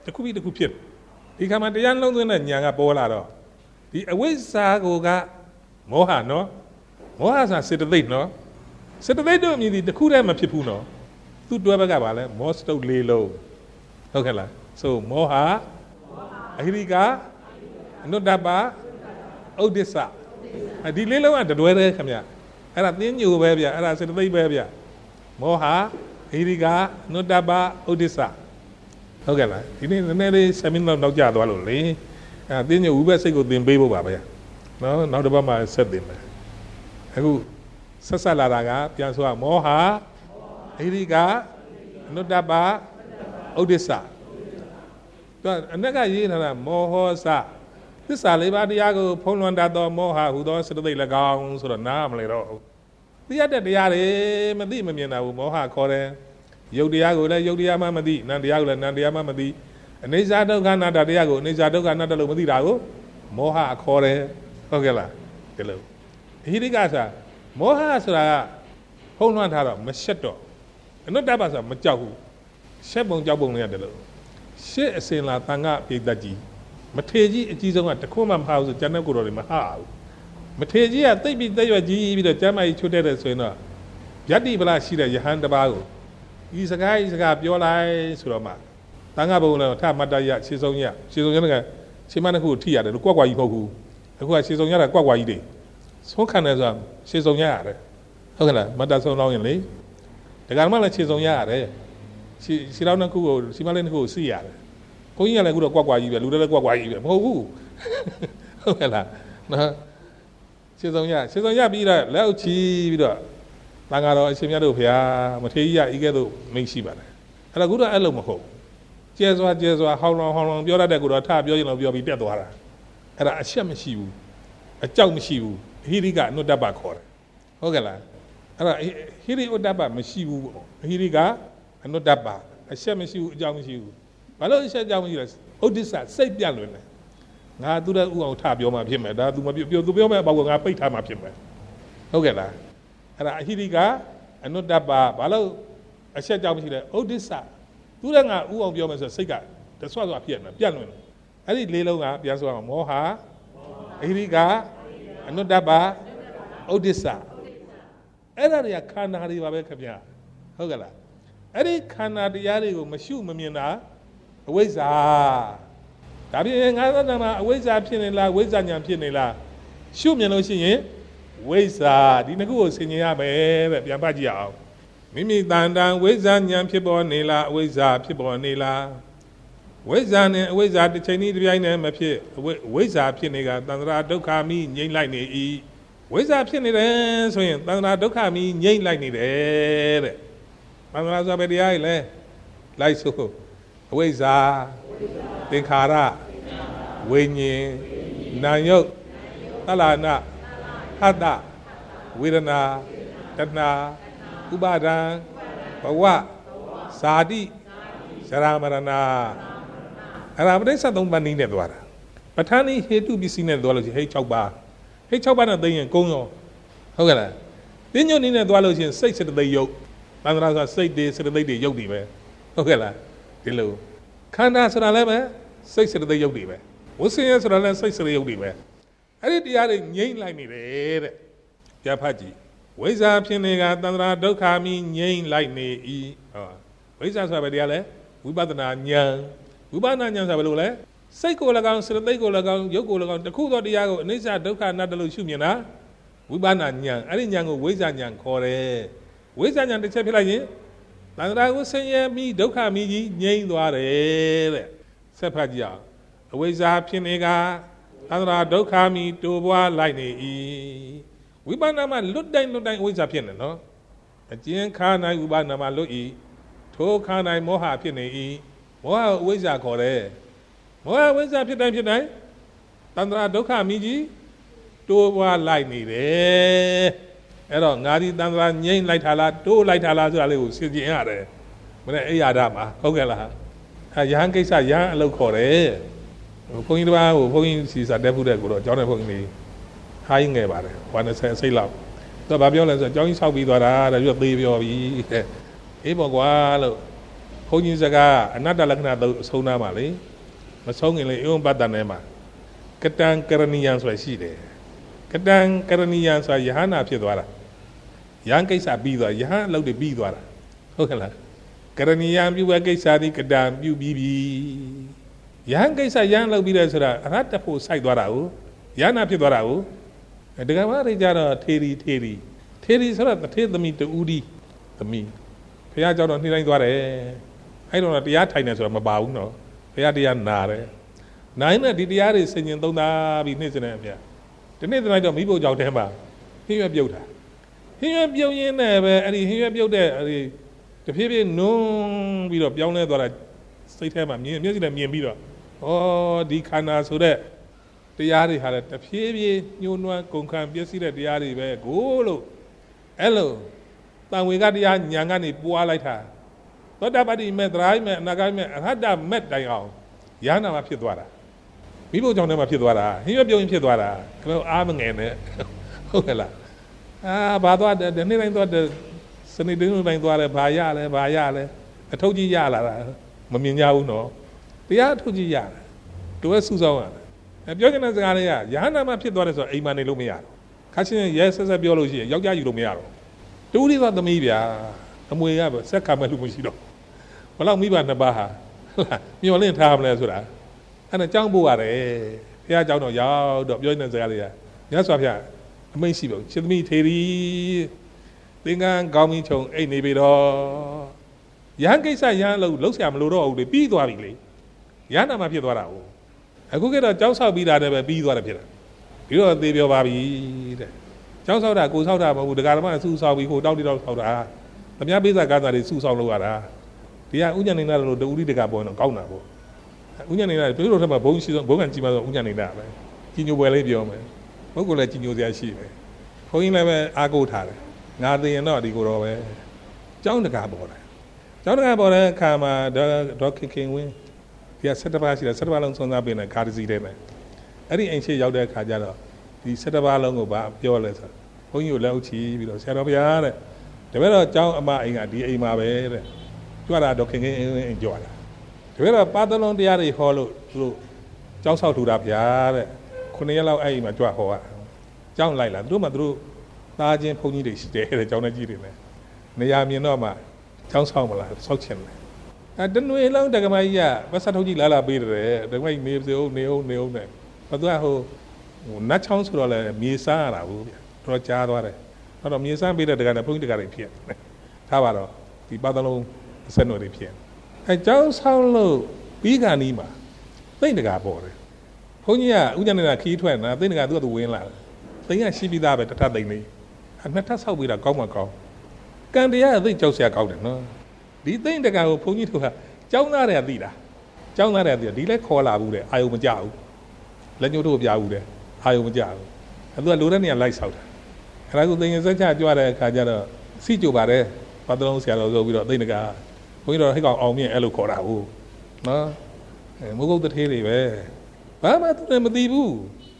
တခုပြီးတခုဖြစ်ဒီခါမှာတရားလုံးသွင်းတဲ့ဉာဏ်ကပေါ်လာတော့ဒီအဝိဇ္ဇာကိုကမောဟနော်မောဟဆိုတာစေတသိက်နော်စေတသိက်တို့အမြင်ဒီတခုတည်းမဖြစ်ဘူးနော်သူ့တွဲဘက်ကပါလဲမောစတုတ်လေးလုံးဟုတ်ကဲ့လားဆိုမောဟအဟိရိကအနုတ္တပဥဒိစ္စဒီလေးလုံးကတတွဲတည်းခင်ဗျအဲ့ဒါသင်းညိုပဲဗျအဲ့ဒါစေတသိက်ပဲဗျမောဟအဟိရိကအနုတ္တပဥဒိစ္စဟုတ်ကဲ့လားဒီနေ့နည်းနည်းလေး7မိနစ်နောက်ကျသွားလို့လေအဲ့သင်းညိုဝိဘက်စိတ်ကိုသင်ပေးဖို့ပါဗျနော်နောက်တစ်ပတ်မှဆက်သင်မယ်အခုဆက်ဆက်လာတာကပြန်ဆိုရမောဟအဟိရိကအနုတ္တပဥဒိစ္စသူအနက်ကရေးထားတာမောဟစသစ္စာလေးပါးတရားကိုဖုံးလွှမ်းတတ်သောမောဟဟူသောစေတသိက်၎င်းဆိုတော့နားမလဲတော့သိရတဲ့တရားတွေမသိမမြင်တာဘူးမောဟခေါ်တယ်ယုတ်တရားကိုလည်းယုတ်တရားမှမသိနံတရားကိုလည်းနံတရားမှမသိအနိစ္စဒုက္ခအနတ္တတရားကိုအနိစ္စဒုက္ခအနတ္တလို့မသိတာကိုမောဟခေါ်တယ်ဟုတ်ကဲ့လားဒီလိုအဟိရိကဆိုတာမောဟဆိုတာကဖုံးလွှမ်းထားတော့မရှက်တော့အနုတ္တပဆိုတာမကြောက်ဘူးရှက်ပုံကြောက်ပုံလည်းရတယ်လို့ရှေ့အစဉ်လာတန်ခါပြိတ္တကြီးမထေကြီးအကြီးဆုံးကတခုမှမဟာဘူးဆိုကျန်တဲ့ကိုယ်တော်တွေမဟာဘူးမထေကြီးကသိပ်ပြီးသိရွက်ကြီးပြီးတော့ကျမ်းမာကြီးချွတ်တဲ့ဆိုရင်တော့ယတ္တိပလရှိတဲ့ယဟန်တစ်ပါးကိုဤစကားပြောလိုက်ဆိုတော့မှတန်ခါဘုံလည်းထမတ္တရခြေဆုံးရခြေဆုံးရကခြေမနှစ်ခုထိရတယ်လို့ကွက်ကွာကြီးမဟုတ်ဘူးအခုကခြေဆုံးရတာကွက်ကွာကြီးတွေဆုံးခံတယ်ဆိုတာခြေဆုံးရရတယ်ဟုတ်ကဲ့လားမတ္တဆုံးတော့ရင်လေဒကာမလည်းခြေဆုံးရရတယ်ခြေတော်နှစ်ခုကိုခြေမလေးနှစ်ခုကိုစီးရတယ်ဘုန်းကြီးကလည်းအခုတော့ကွက်ကွာကြီးပဲလူတွေလည်းကွက်ကွာကြီးပဲမဟုတ်ဘူးဟုတ်ကဲ့လားနော်ခြေဆုံးရပြီးတော့လက်အုပ်ချီပြီးတော့တန်ဃာတော်အရှင်မြတ်တို့ဖေဟာမထေကြီးကဤကဲ့သို့မိန့်ရှိပါတယ်အဲ့ဒါကူတော့အဲ့လိုမဟုတ်ကျဲစွာဟောင်းလောင်ပြောတတ်တဲ့ကူတော့ထပြောရင်တော့ပြောပြီးတက်သွားတာအဲ့ဒါအချက်မရှိဘူးအကြောက်မရှိဘူးအဟိရိကအနုတ္တပခေါ်တယ်ဟုတ်ကဲ့လားအဲ့ဒါဟိရိဥတ္တပမရှိဘူးအဟိရိကအနုတ္တပအချက်မရှိဘူးအကြောက်မရှိဘူးဘာလို့အချက်အကြောက်မရှိလဲဥဒိစ္စစိတ်ပြတ်လွင်တယ်ငါသူ့ရဲ့ဥအောင်ထပြောမှဖြစ်မယ်ဒါသူမပြောသူပြောမဲ့အပေါက်ကငါပိတ်ထားမှဖြစ်မယ်ဟုတ်ကဲ့လားအဲ့ဒါအဟိရိကအနုတ္တပဘာလို့အချက်ကြောက်မရှိလဲဥဒိစ္စသူ့ရဲ့ငါဥအောင်ပြောမယ်ဆိုစိတ်ကတဆွဆွဖြစ်နေပြတ်လွင်တယ်အဲ့ဒီလေးလုံးကပြန်ဆိုအောင်မောဟအဟိရိကအနုတ္တပဥဒိစ္စအဲ့ဒါတွေကခန္ဓာတွေပါပဲခင်ဗျာဟုတ်ကဲ့လားအဲ့ဒီခန္ဓာတရားတွေကိုမရှုမမြင်တာအဝိဇ္ဇာဒါပြင်ငါးသတ္တမှာအဝိဇ္ဇာဖြစ်နေလားဝိဇ္ဇာဉာဏ်ဖြစ်နေလားရှုမြင်လို့ရှိရင်ဝိဇ္ဇာဒီနှစ်ခုကိုဆင်ခြင်ရမယ်တဲ့ပြန်ဖတ်ကြည့်အောင်မိမိတန်တန်ဝိဇ္ဇာဉာဏ်ဖြစ်ပေါ်နေလားအဝိဇ္ဇာဖြစ်ပေါ်နေလားဝိဇ္ဇာနဲ့အဝိဇ္ဇာတစ်ချိန်နည်းတစ်ပြိုင်တည်းမဖြစ်ဝိဇ္ဇာဖြစ်နေကသန္တရာဒုက္ခမိငြိမ့်လိုက်နေ၏ဝိဇ္ဇာဖြစ်နေတယ်ဆိုရင်သန္တရာဒုက္ခမိငြိမ့်လိုက်နေတယ်တဲ့သန္တရာဆိုပဲတရားကြီးလဲလိုက်ဆိုအဝိဇ္ဇာသင်္ခါရဝိညာဉ်နာယုတ်သလနာဟတ္တဝေဒနာတဏှာဥပါဒံဘဝဇာတိဇရာမရဏအဲ့ဒါပဋိစ္စသုံးပါးနည်းနဲ့သွားတာပဋ္ဌာန်းဤဟေတုပစ္စည်းနဲ့သွားလို့ရှိရင်ဟိတ်6ပါးဟိတ်6ပါးနဲ့သိရင်ကုန်းရောဟုတ်ကဲ့လားပညုတ်နည်းနဲ့သွားလို့ရှိရင်စိတ်စေတသိက်ယုတ်သန္တရာဆိုစိတ်တွေစေတသိက်တွေယုတ်တွေပဲဟုတ်ကဲ့လားဒီလိုခန္ဓာဆိုတာလည်းပဲစိတ်စေတသိက်ယုတ်တွေပဲဝိသယဆိုတာလည်းစိတ်စေတသိက်ယုတ်တွေပဲအဲ့ဒီတရားတွေငြိမ့်လိုက်နေတယ်တဲ့ပြဖတ်ကြည့်ဝိဇ္ဇာဖြစ်နေကသန္တရာဒုက္ခမိငြိမ့်လိုက်နေ၏ဟောဝိဇ္ဇာဆိုတာပဲတရားလဲဝိပဿနာဉာဏ်ဝိပဿနာဉာဏ်ဆိုတာဘယ်လိုလဲစိတ်ကို၎င်းစေတသိက်ကို၎င်းယုတ်ကို၎င်းတခုသောတရားကိုအနိစ္စဒုက္ခအနတ္တလို့ရှုမြင်တာဝိပဿနာဉာဏ်အဲ့ဒီဉာဏ်ကိုဝိဇ္ဇာဉာဏ်ခေါ်တယ်ဝိဇ္ဇာဉာဏ်တစ်ချက်ဖြစ်လိုက်ရင်သန္တရာကိုဆင်းရဲမိဒုက္ခမိကြီးငြိမ့်သွားတယ်တဲ့ဆက်ဖတ်ကြည့်အောင်အဝိဇ္ဇာဖြစ်နေကသန္တရာဒုက္ခမိတိုးပွားလိုက်နေ၏ဝိပဿနာမှာလွတ်တိုင်းအဝိဇ္ဇာဖြစ်နေနော်အကျဉ်းခါနိုင်ဝိပဿနာမှာလွတ်၏ထိုခါနိုင်မောဟဖြစ်နေ၏မောဟအဝိဇ္ဇာခေါ်တယ်မောဟအဝိဇ္ဇာဖြစ်တိုင်းသန္တရာဒုက္ခမိကြီးတိုးပွားလိုက်နေတယ်အဲ့တော့ငါဒီသန္တရာငြိမ့်လိုက်တာလားတိုးလိုက်တာလားဆိုတာလေးကိုစဉ်းကျင်ရတယ်မနေ့အိယာဒမှာဟုတ်ကဲ့လားရဟန်းကိစ္စရဟန်းအလုပ်ခေါ်တယ်ဘုန်းကြီးတစ်ပါးကိုဘုန်းကြီးစီစာတက်ဖို့တဲ့ကိုတော့ကျောင်းတဲ့ဘုန်းကြီးလေးဟားရင်ငယ်ပါတယ်120အစိတ်လောက်သူကဘာပြောလဲဆိုတော့ကျောင်းကြီးဆောက်ပြီးသွားတာတဲ့ပြီးတော့သေးပြောပြီအေးပေါ့ကွာလို့ဘုန်းကြီးစကားအနတ္တလက္ခဏာသုံးနာမှာလေမဆုံးရင်လေဧဝံပတ္တနဲ့မှာကတံကရဏီယံဆိုတာရှိတယ်ကတံကရဏီယံဆိုတာယဟနာဖြစ်သွားတာယဟန်ကိစ္စပြီးသွားယဟန်အလုပ်တွေပြီးသွားတာဟုတ်ကဲ့လားကရဏီယံပြုတဲ့ကိစ္စဒီကတံပြုပြီးပြီယဟန်ကိစ္စယဟန်လုပ်ပြီးတယ်ဆိုတာအရတ္တဖို့စိုက်သွားတာကိုယဟနာဖြစ်သွားတာကိုဒကာမတွေကြတော့ထေရီဆိုတော့တထေသမီးတူဒီသမီးဘုရားကြောင့်တော့နှိမ့်တိုင်းသွားတယ်အဲ့တော့တရားထိုင်နေဆိုတော့မပါဘူးနော်ဘုရားတရားနာတယ်နိုင်တဲ့ဒီတရားတွေဆင်ញင်သုံးသပြီးနှိမ့်စနေအမြတ်ဒီနေ့တနေ့တော့မိဖို့ကြောင့်တဲမှာဟင်းရွက်ပြုတ်တာဟင်းရွက်ပြုတ်ရင်းနဲ့ပဲအဲ့ဒီဟင်းရွက်ပြုတ်တဲ့အဲ့ဒီတဖြည်းဖြည်းနုံပြီးတော့ပြောင်းလဲသွားတာစိတ်ထဲမှာမျက်စိနဲ့မြင်ပြီးတော့ဩဒီခန္ဓာဆိုတဲ့တရားတွေဟာလည်းတဖြည်းဖြည်းညှိုးနွမ်းကုန်ခံပျက်စီးတဲ့တရားတွေပဲကိုလို့အဲ့လိုတန်ဝေကတရားညာကနေပွားလိုက်တာသောတာပတ္တိမဲ့သရိုင်းမဲ့အနာဂတ်မဲ့အရဟတမဲ့တိုင်အောင်ယန္နာမှာဖြစ်သွားတာမိဖို့ကြောင့်တည်းမှာဖြစ်သွားတာဟင်းရွက်ပြုံးရင်ဖြစ်သွားတာကလေးအားမငယ်နဲ့ဟုတ်ကဲ့လားဘာသွားတယ်နေ့တိုင်းသွားတယ်စနေတိုင်းတိုင်းသွားတယ်ဘာရလဲအထုပ်ကြီးရလာတာမမြင်ကြဘူးနော်တရားအထုပ်ကြီးရတယ်တို့ရဲ့စုဆောင်ရတယ်ပြောချင်တဲ့စကားလေးကယန္နာမှာဖြစ်သွားတယ်ဆိုတော့အိမ်မှာနေလို့မရတော့ခါချင်းရဲဆက်ပြောလို့ရှိရင်ယောက်ျားယူလို့မရတော့တူးလေးသွားသမီးဗျာအမွေကပဲဆက်ခံမဲ့လူမရှိတော့ဘလောက်မိဘနှစ်ပါးဟာမျောလင့်ထားမလဲဆိုတာအဲ့ဒါကြောင်းပို့ရတယ်ဘုရားကြောင်းတော့ရောက်တော့ပြောနေတဲ့စကားလေးကမြတ်စွာဘုရားအမိန့်ရှိပါဘူးရှင်သမီးထေရီသင်္ကန်းကောင်းပြီးခြုံအိတ်နေပြီတော့ယဟန်ကိစ္စယဟန်လို့ဆရာမလို့တော့ဘူးလေပြီးသွားပြီလေယဟန်နာမှာဖြစ်သွားတာဟုတ်အခုကတော့ကြောက်ဆောက်ပြီးတာတည်းပဲပြီးသွားတယ်ဖြစ်တယ်ပြီးတော့သေပြောပါပြီတဲ့ကျောင်းဆောက်တာကိုဆောက်တာမဟုတ်ဘူးဒကာဓမ္မစုဆောက်ပြီးဟိုတောက်တိတောက်ဆောက်တာသမ ्या ပိဿကားသားတွေစုဆောက်လို့ရတာဒီကဥညာနေတာလို့တူဥဒိတကပေါ်တော့ကောင်းတာပေါ့ဥညာနေတာတို့တို့ထက်မှဘုံရှိဆုံးဘုံကကြီးမှဆိုဥညာနေတာပဲကြီးညိုပွဲလေးပြောမယ်ဘုတ်ကလည်းကြီးညိုစရာရှိတယ်ဘုန်းကြီးလည်းပဲအားကိုးထားတယ်ငါသိရင်တော့ဒီကိုတော့ပဲကျောင်းတကာပေါ်တယ်ကျောင်းတကာပေါ်တဲ့အခါမှာဒေါက်ခင်ဝင်းဒီက7ပါးရှိတယ်7ပါးလုံးစုံစမ်းပေးနေကားတစ်စီးတည်းပဲအဲ့ဒီအိမ်ရှိရောက်တဲ့အခါကျတော့ဒီ7ပါးလုံးကိုဗာပြောလဲဆိုဘုန်းကြီးကိုလက်ဥချီပြီးတော့ဆရာတော်ဘုရားတဲ့ဒါပေမဲ့တော့ကျောင်းအမအိမ်ကဒီအိမ်မှာပဲတဲ့ကြွတာတော့ခင်အိမ်ကြွတာဒါပေမဲ့တော့ပါသလုံးတရားတွေဟောလို့သူတို့ကျောင်းဆောက်ထူတာဗျာတဲ့9ရက်လောက်အဲ့အိမ်မှာကြွဟောတာကျောင်းလိုက်လာသူတို့မှသူတို့သားချင်းဘုန်းကြီးတွေရှိတယ်တဲ့ကျောင်းသားကြီးတွေနဲ့နေရာမြင်တော့မှကျောင်းဆောက်မလားဆောက်ချင်တယ်တနွေလုံးတက္ကမကြီးကပတ်ဆက်ထုတ်ကြီးလာပေးတယ်တက္ကမကြီးနေစေဦးနေဦးနဲ့ဘာသူကဟိုနတ်ချောင်းဆိုတော့လည်းမြေစားရတာဘူးဗျတော့ကြားသွားတယ်အဲ့တော့မြေစားပေးတဲ့တက္ကနဲ့ဘုန်းကြီးတက္ကတွေဖြစ်ထားပါတော့ဒီပါသလုံးအဆက်နွယ်တွေဖြစ်အဲကျောင်းဆောင်လို့ပြီးခါနီးမှာသိမ့်တက္ကပေါ်တယ်ဘုန်းကြီးကဥညာနေတာခီးထွက်နေတာသိမ့်တက္ကသူကသူဝင်လာတယ်သိမ့်ကရှိပြီးသားပဲတစ်ထပ်သိမ့်လေးနှစ်ထပ်ဆောက်ပြီးတာကောင်းမှကောင်းကံတရားသိမ့်ကြောက်စရာကောင်းတယ်နော်ဒီသိမ့်တက္ကကိုဘုန်းကြီးတို့ကကျောင်းသားတွေကသိတာကျောင်းသားတွေကသိတာဒီလဲခေါ်လာဘူးတဲ့အာယုံမကြဘူးလက်ညှိုးတို့ပြဘူးတဲ့အာယုံမကြဘူးအဲ့သူကလိုတဲ့နေရာလိုက်ဆောက်တာအဲ့ဒါကိုသိရင်စက်ချကြွတဲ့အခါကျတော့စီကြိုပါတယ်ပတ်တလုံးဆရာတော်ဆိုပြီးတော့သိတကဘုန်းကြီးတော်ဟိတ်ကောင်အောင်မြင့်အဲ့လိုခေါ်တာဟုတ်နော်မုဂုတ်တထေးတွေပဲဘာမှသူလည်းမသိဘူး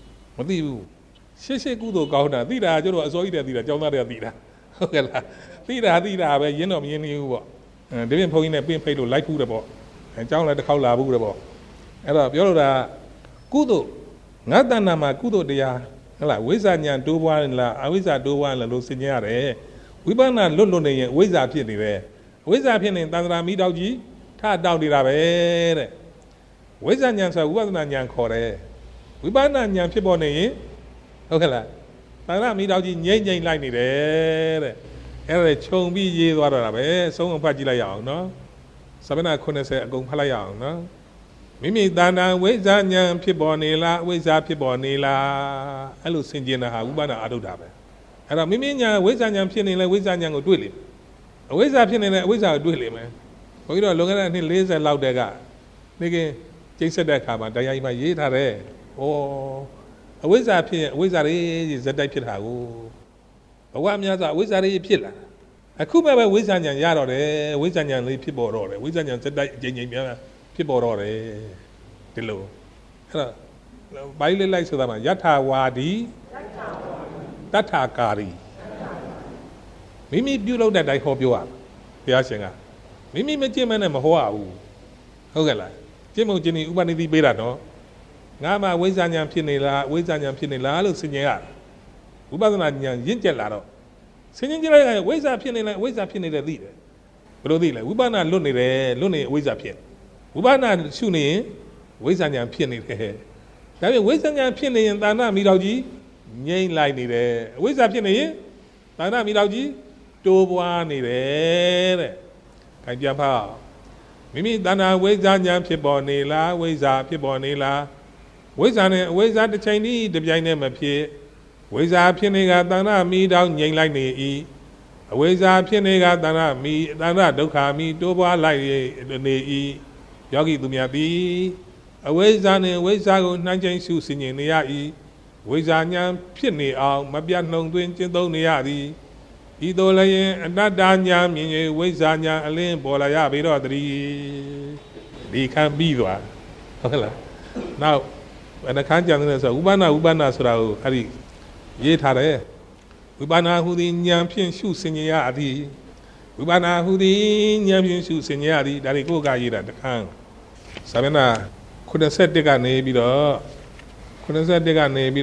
ရှေ့ကုသိုလ်ကောင်းတာသိတာကျတော့အစိုးရတဲ့သိတာကျောင်းသားတွေကသိတာဟုတ်ကဲ့လားသိတာပဲရင်းတော့မရင်းနေဘူးပေါ့ဒီပြင်ဘုန်းကြီးနဲ့ပင့်ဖိတ်လို့လိုက်ဖူးတယ်ပေါ့ကျောင်းလည်းတစ်ခေါက်လာဘူးတယ်ပေါ့အဲ့တော့ပြောလို့တာကုသိုလ်ငါတဏ္ဍာမှာကုသိုလ်တရားဟုတ်လားဝိဇ္ဇာဉာဏ်တိုးပွားလားအဝိဇ္ဇာတိုးပွားလားလို့ဆင်ခြင်ရတယ်ဝိပဿနာလွတ်နေရင်အဝိဇ္ဇာဖြစ်နေတယ်အဝိဇ္ဇာဖြစ်နေသန္တရာမိတောက်ကြီးထတောက်နေတာပဲတဲ့ဝိဇ္ဇာဉာဏ်ဆိုဝိပဿနာဉာဏ်ခေါ်တယ်ဝိပဿနာဉာဏ်ဖြစ်ပေါ်နေရင်ဟုတ်ကဲ့လားသန္တရာမိတောက်ကြီးငြိမ့်လိုက်နေတယ်တဲ့အဲ့ဒါခြုံပြီးရေးသွားတော့တာပဲဆုံးအောင်ဖတ်ကြည့်လိုက်ရအောင်နော်စာမျက်နှာ80အကုန်ဖတ်လိုက်ရအောင်နော်မိမိတဏ္ဍာဝိဇ္ဇာဉာဏ်ဖြစ်ပေါ်နေလားအဝိဇ္ဇာဖြစ်ပေါ်နေလားအဲ့လိုဆင်ခြင်တာဟာဥပါဒအာထုတာပဲအဲ့တော့မိမိဉာဏ်ဝိဇ္ဇာဉာဏ်ဖြစ်နေလဲဝိဇ္ဇာဉာဏ်ကိုတွေ့လိမ့်မယ်အဝိဇ္ဇာဖြစ်နေလဲအဝိဇ္ဇာကိုတွေ့လိမ့်မယ်ဘုန်းကြီးတို့လွန်ခဲ့တဲ့နှစ်40လောက်တည်းကနေကင်းကျိတ်ဆက်တဲ့အခါမှာတရားကြီးမှရေးထားတယ်ဩအဝိဇ္ဇာဖြစ်ရင်အဝိဇ္ဇာတွေဇက်တိုက်ဖြစ်တာကိုဘဝများစွာအဝိဇ္ဇာတွေဖြစ်လာအခုမှပဲဝိဇ္ဇာဉာဏ်ရတော့တယ်ဝိဇ္ဇာဉာဏ်လေးဖြစ်ပေါ်တော့တယ်ဝိဇ္ဇာဉာဏ်ဇက်တိုက်အကျဉ်းများဖြစ်ပေါ်တော့တယ်ဒီလိုအဲ့တော့ဘိုင်းလေးလိုက်ဆိုတာမှာယထာဝါဒီတထာကာရီမိမိပြုလုပ်တဲ့အတိုင်းဟောပြောရဘုရားရှင်ကမိမိမကျင့်မနဲ့မဟောရဘူးဟုတ်ကဲ့လားကျင့်မှုကျင့်နေဥပနိတိပေးတာနော်ငါမှဝိဇ္ဇာဉာဏ်ဖြစ်နေလားဝိဇ္ဇာဉာဏ်ဖြစ်နေလားလို့ဆင်ခြင်ရဝိပဿနာဉာဏ်ရင့်ကျက်လာတော့ဆင်ခြင်ကြလိုက်ရင်ဝိဇ္ဇာဖြစ်နေလားဝိဇ္ဇာဖြစ်နေတယ်သိတယ်ဘယ်လိုသိလဲဝိပဿနာလွတ်နေတယ်လွတ်နေဝိဇ္ဇာဖြစ်ဝိပဿနာရှုနေရင်ဝိဇ္ဇာဉာဏ်ဖြစ်နေတယ်ဒါပေမဲ့ဝိဇ္ဇာဉာဏ်ဖြစ်နေရင်သာနာမိတော်ကြီးငြိမ့်လိုက်နေတယ်ဝိဇ္ဇာဖြစ်နေရင်သာနာမိတော်ကြီးတိုးပွားနေတယ်တဲ့ခိုင်ပြန်ဖတ်မိမိသာနာဝိဇ္ဇာဉာဏ်ဖြစ်ပေါ်နေလားဝိဇ္ဇာဖြစ်ပေါ်နေလားဝိဇ္ဇာနဲ့အဝိဇ္ဇာတစ်ချိန်တည်းတစ်ပြိုင်တည်းမဖြစ်ဝိဇ္ဇာဖြစ်နေကသာနာမိတော်ငြိမ့်လိုက်နေ၏အဝိဇ္ဇာဖြစ်နေကသာနာမိသာနာဒုက္ခမိတိုးပွားလိုက်နေ၏ယောဂီသူများသည်အဝိဇ္ဇာနှင့်ဝိဇ္ဇာကိုနှိုင်းချိန်းရှုဆင်ခြင်နေရ၏ဝိဇ္ဇာဉာဏ်ဖြစ်နေအောင်မပြတ်နှုံသွင်းကျင့်သုံးနေရသည်ဤသို့လည်းအတ္တဉာဏ်မြင်၍ဝိဇ္ဇာဉာဏ်အလင်းပေါ်လာရပေတော့တည်းဒီခံပြီးသွားဟုတ်လားနောက်အနခန်းကြံနေဆိုဥပ္ပန္နဆိုတာကိုအဲ့ဒီရေးထားတယ်ဝိပဿနာဟူသည်ဉာဏ်ဖြင့်ရှုဆင်ခြင်ရသည်ဝိပဿနာဟူသည်ဉာဏ်ဖြင့်ရှုဆင်ခြင်ရသည်ဒါတွေကိုကရေးတာတခန်းစာမျက်နှာ81ကနေပြီးတော့85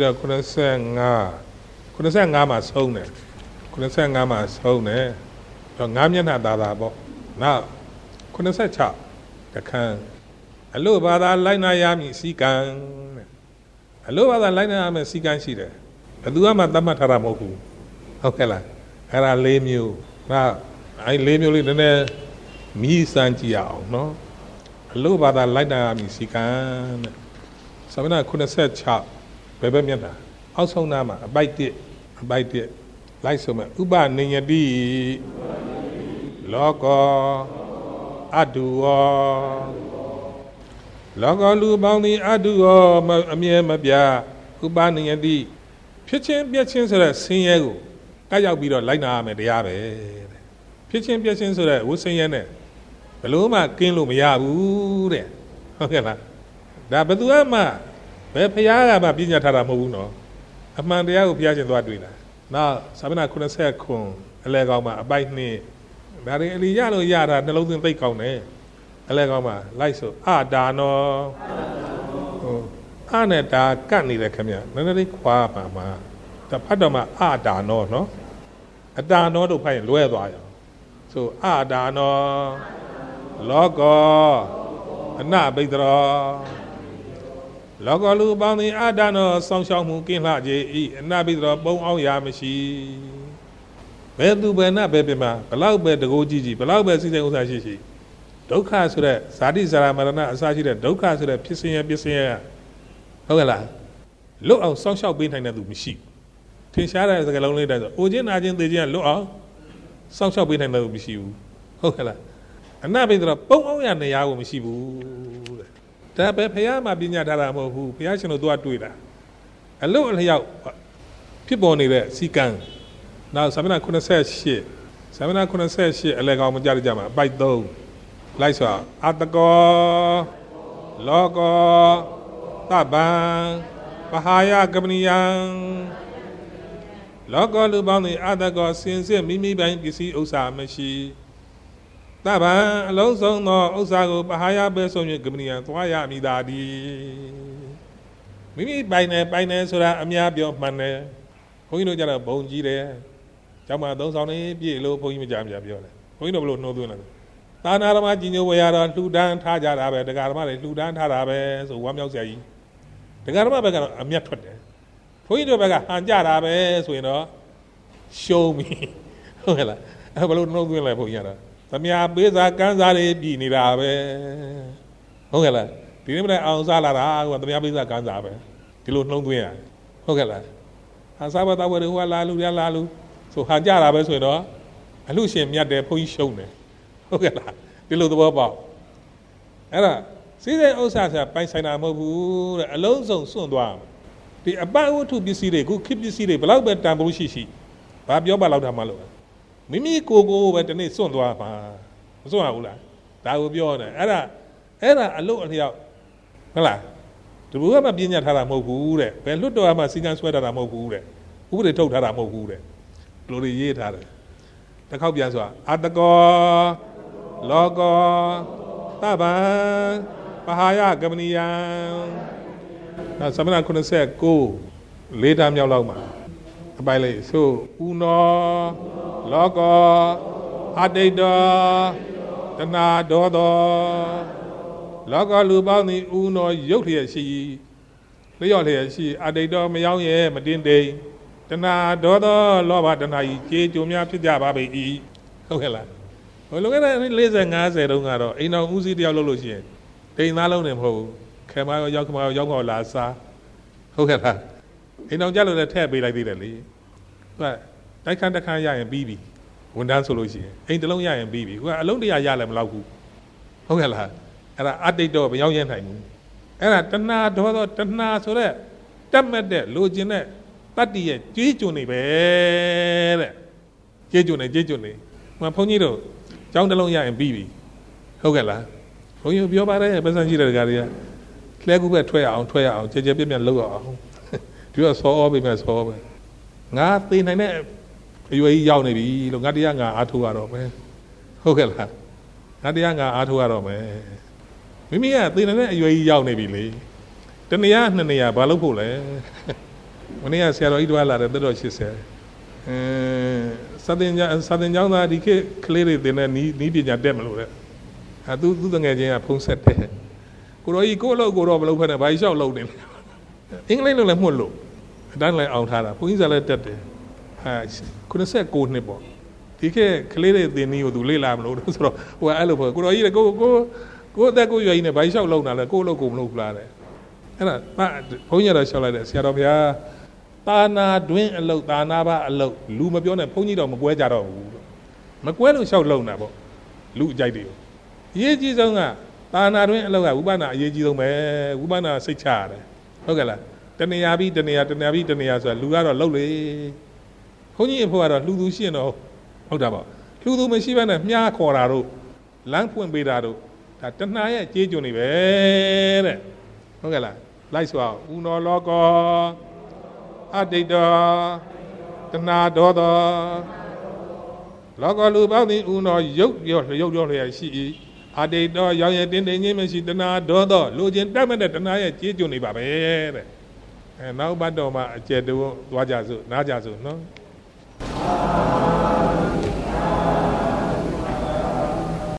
မှာဆုံးတယ်85မှာဆုံးတယ်တော့9မျက်နှာသာပေါ့နောက်86တခန်းအလို့ဘာသာလိုက်နာရမည်စီကံတဲ့အလို့ဘာသာလိုက်နာရမယ်စီကံရှိတယ်ဘယ်သူမှသတ်မှတ်ထားတာမဟုတ်ဘူးဟုတ်ကဲ့လားအဲ့ဒါ၄မျိုးနောက်အဲ့၄မျိုးလေးနည်းနည်းမြည်စမ်းကြည့်အောင်နော်အလို့ဘာသာလိုက်နာရမည်စီကံတဲ့စာမျက်နှာ86ဘယ်မျက်နှာအောက်ဆုံးနားမှာအပိုက်1လိုက်ဆိုမယ်ဥပနိယတိလောကောအတုလောကလူပေါင်းသည်အတုရောအမြဲမပြဥပနိယတိဖြစ်ချင်းပြည့်ချင်းဆိုတဲ့ဆင်းရဲကိုကပ်ရောက်ပြီးတော့လိုက်နာရမယ်တရားပဲတဲ့ဖြစ်ချင်းပြည့်ချင်းဆိုတဲ့ဝဆင်းရဲနဲ့ဘယ်လို့မှကင်းလို့မရဘူးတဲ့ဟုတ်ကဲ့လားဒါဘယ်သူမှဘယ်ဖျားကမှပြညာထားတာမဟုတ်ဘူးနော်အမှန်တရားကိုဖျားရှင်သွားတွေ့တာနောက်စာမျက်နှာ80ခွန်အလဲကောင်းမှာအပိုက်2ဒါတွေအလီရလို့ရတာနှလုံးသွင်းသိကောင်းတယ်အလဲကောင်းမှာလိုက်ဆိုအဒါနောအနဲ့ဒါကတ်နေတယ်ခင်ဗျနည်းနည်းလေးခွာပါမှာဒါဖတ်တော့မှအဒါနောနော်အဒါနောတို့ဖတ်ရင်လွဲသွားရအောင်ဆိုအဒါနောလောကောအနဘိဒရောလောကလူပေါင်းသည်အဒါနောဆောင်းရှောင်းမှုကင်းလှကြ၏အနဘိဒရောပုံအောင်ရမရှိဘယ်သူဘယ်နဘယ်ပြမဘလောက်ပဲတကိုးကြည့်ကြည့်ဘလောက်ပဲစိတ်ဥစ္စာရှိဒုက္ခဆိုတဲ့ဇာတိဇာရမရဏအစရှိတဲ့ဒုက္ခဆိုတဲ့ဖြစ်စဉ်ရဟုတ်ကဲ့လားလွတ်အောင်စောင့်ရှောက်ပေးနိုင်တဲ့သူမရှိထင်ရှားတဲ့စကားလုံးလေးတိုင်းဆိုအိုချင်းနာချင်းသေချင်းကလွတ်အောင်စောင့်ရှောက်ပေးနိုင်တဲ့သူမရှိဘူးဟုတ်ကဲ့လားအနဘိဒရောပုံအောင်ရနေရာကိုမရှိဘူးတဲ့ဒါပဲဖះမှာပညာထားတာမဟုတ်ဘူးဖះရှင်တို့သွားတွေ့တာအလွတ်အလျောက်ဖြစ်ပေါ်နေတဲ့စီကံနောက်စာမျက်နှာ88အလဲကောင်မကြရကြမှာအပိုက်3လိုက်ဆိုအတကောလောကောသဗ္ဗံပဟာယကမနိယံလောကောလူပေါင်းသည်အတကောစင်စစ်မိမိပိုင်ပစ္စည်းဥစ္စာမရှိသဗ္ဗံအလုံးစုံသောဥစ္စာကိုပဟာယပဲဆုံး၍ကမနိယံသွားရမိသာသည်မိမိပိုင်နေဆိုတာအများပြောမှန်တယ်ဘုန်းကြီးတို့ကြတော့ဘုံကြီးတယ်ကျောင်းမှာသုံးဆောင်နေပြည့်လို့ဘုန်းကြီးမကြပြောတယ်ဘုန်းကြီးတို့ဘလို့နှိုးသွင်းလာတယ်သာနာဓမ္မကြီးညိုဝေရတော့လှူဒန်းထားကြတာပဲတရားဓမ္မတွေလှူဒန်းထားတာပဲဆိုဝမ်းမြောက်စရာကြီးတရားဓမ္မဘက်ကတော့အမျက်ထွက်တယ်ဘုန်းကြီးတို့ဘက်ကဟန်ကြတာပဲဆိုရင်တော့ရှုံးပြီဟုတ်ကဲ့လားအဲဘလို့နှိုးသွင်းလိုက်ဘုန်းကြီးကတော့သမ ्या ပေးစာကန်းစားတွေပြည်နေတာပဲဟုတ်ကဲ့လားဒီနေ့မနေ့အောင်စားလာတာကသမ ्या ပေးစာကန်းစားပဲဒီလိုနှုံးသွင်းရဟုတ်ကဲ့လားဟာစားဘတော်ဝတွေဟိုလာလူဆိုဟန်ကြတာပဲဆိုရင်တော့အလှရှင်မြတ်တယ်ဘုန်းကြီးရှုံးတယ်ဟုတ်ကဲ့လားဒီလိုသဘောပေါက်အဲ့ဒါစိစိဥစ္စာဆိုပိုင်ဆိုင်တာမဟုတ်ဘူးတဲ့အလုံးစုံစွန့်သွားဒီအပတ်ဝတ္ထုပစ္စည်းတွေခုခေတ်ပစ္စည်းတွေဘလောက်ပဲတန်ဖိုးရှိဘာပြောပါလောက်တာမှလို့မိမိကိုပဲတနေ့စွန့်သွားမှာမစွန့်ရဘူးလားဒါကိုပြောတယ်အဲ့ဒါအလို့အလျောက်ဟုတ်လားဒီဘုရားမှာပြညာထားတာမဟုတ်ဘူးတဲ့ဘယ်လွတ်တော်မှာစီကံဆွဲထားတာမဟုတ်ဘူးတဲ့ဥပဒေထုတ်ထားတာမဟုတ်ဘူးတဲ့ဘယ်လိုရေးထားတယ်တစ်ခေါက်ပြန်ဆိုတာအတကော logo taba bahaya gamniya samana kuna se ko leda myaw law ma apai lai so uno logo adida tana dodo logo lu bao ni uno yuk lhe shi lyo lhe shi adida mayaw ye matin dei tana dodo loba tana yi je ju mya phit ja ba bai yiဟုတ်ကဲ့လားဘယ်လိုလဲ40 50တုန်းကတော့အိမ်တော်ဦးစီးတယောက်လုပ်လို့ရှိရင်တိမ်သားလုံးနေမဟုတ်ဘူးခဲမရောရောက်ခမရောရောက်တော့လာစားဟုတ်ကဲ့လားအိမ်တော်ကြလို့လည်းထည့်ပေးလိုက်သေးတယ်လေသူကတိုက်ခန်းတစ်ခန်းရရင်ပြီးပြီဝန်ထမ်းဆိုလို့ရှိရင်အိမ်တစ်လုံးရရင်ပြီးပြီသူကအလုံးတရာရလည်းမလောက်ဘူးဟုတ်ကဲ့လားအဲ့ဒါအတိတ်တော့မရောက်ရနိုင်ဘူးအဲ့ဒါတဏှာဒေါသတဏှာဆိုတဲ့တက်မဲ့တဲ့လိုချင်တဲ့တတ္တိရဲ့ကြွေးကြုံနေပဲတဲ့ကြွေးကြုံနေကြွေးကြုံနေဘုန်းကြီးတို့ကျောင်းတစ်လုံးရရင်ပြီးပြီဟုတ်ကဲ့လားဘုန်းကြီးပြောပါတယ်ပတ်စံရှိတဲ့ကားတွေကလဲကူပဲထွက်ရအောင်ကြဲကြဲပြက်ပြက်လုပ်အောင်ဒီတော့စောပဲမြတ်စောပဲငါသိနိုင်တဲ့အရွယ်ကြီးရောက်နေပြီလို့ငါတရားငါအားထုတ်ရတော့မယ်ဟုတ်ကဲ့လားငါတရားငါအားထုတ်ရတော့မယ်မိမိကသိနိုင်တဲ့အရွယ်ကြီးရောက်နေပြီလေတနေရာနှစ်နေရာဘာလုပ်ဖို့လဲမနေ့ကဆရာတော်ကြီးတွားလာတယ်တော်80စာသင်ကျောင်းသားဒီခေတ်ကလေးတွေတင်တဲ့နီးပညာတက်မလို့တဲ့သူတငယ်ချင်းကဖုံးဆက်တယ်ကိုတော်ကြီးကိုလို့ကိုတော့မလုပ်ဖက်နဲ့ဘာကြီးလျှောက်လုပ်နေလဲအင်္ဂလိပ်လိုလည်းမှုတ်လို့အတန်းလည်းအောင်ထားတာဘုန်းကြီးစားလည်းတက်တယ်96နှစ်ပေါ့ဒီခေတ်ကလေးတွေတင်နီးကိုသူလေ့လာမလို့ဆိုတော့ဟိုကအဲ့လိုပေါ့ကိုတော်ကြီးလည်းကိုအသက်ကိုရွယ်ကြီးနဲ့ဘာကြီးလျှောက်လုပ်တာလဲကိုလို့ကိုမလုပ်ဘူးလားတဲ့အဲ့ဒါဘုန်းကြီးတော့လျှောက်လိုက်တယ်ဆရာတော်ဘုရားတာနာတွင်အလုတ်တာနာဘအလုတ်လူမပြောနဲ့ဘုန်းကြီးတော့မကွဲကြတော့ဘူးမကွဲလို့လျှောက်လုံတာပေါ့လူအကြိုက်တွေကိုအရေးကြီးဆုံးကတာနာတွင်အလုတ်ကဝိပဿနာအရေးကြီးဆုံးပဲဝိပဿနာစိတ်ချရတယ်ဟုတ်ကဲ့လားတဏှာပြီးတဏှာဆိုတာလူကတော့လှုပ်လေဘုန်းကြီးအဖို့ကတော့လှူသူရှိရင်တော့ဟုတ်တာပေါ့လှူသူမရှိဘဲနဲ့မြားခေါ်တာတို့လမ်းဖွင့်ပေးတာတို့ဒါတဏှာရဲ့ကြေးကျွန်နေပဲတဲ့ဟုတ်ကဲ့လားလိုက်ဆိုအောင်ဥနောလောကောအတိတ်တော်တဏှာဒေါသလောကလူပေါင်းသည်ဥနောရုပ်လျှက်ရှိ၏အတိတ်တော်ရောင်ရည်တင်းတင်းချင်းမရှိတဏှာဒေါသလူချင်းတက်မဲ့တဲ့တဏှာရဲ့ကြေးကျွန်နေပါပဲတဲ့နောက်ဘတ်တော်မှာအကျယ်တူသွားကြစို့နားကြစို့နော်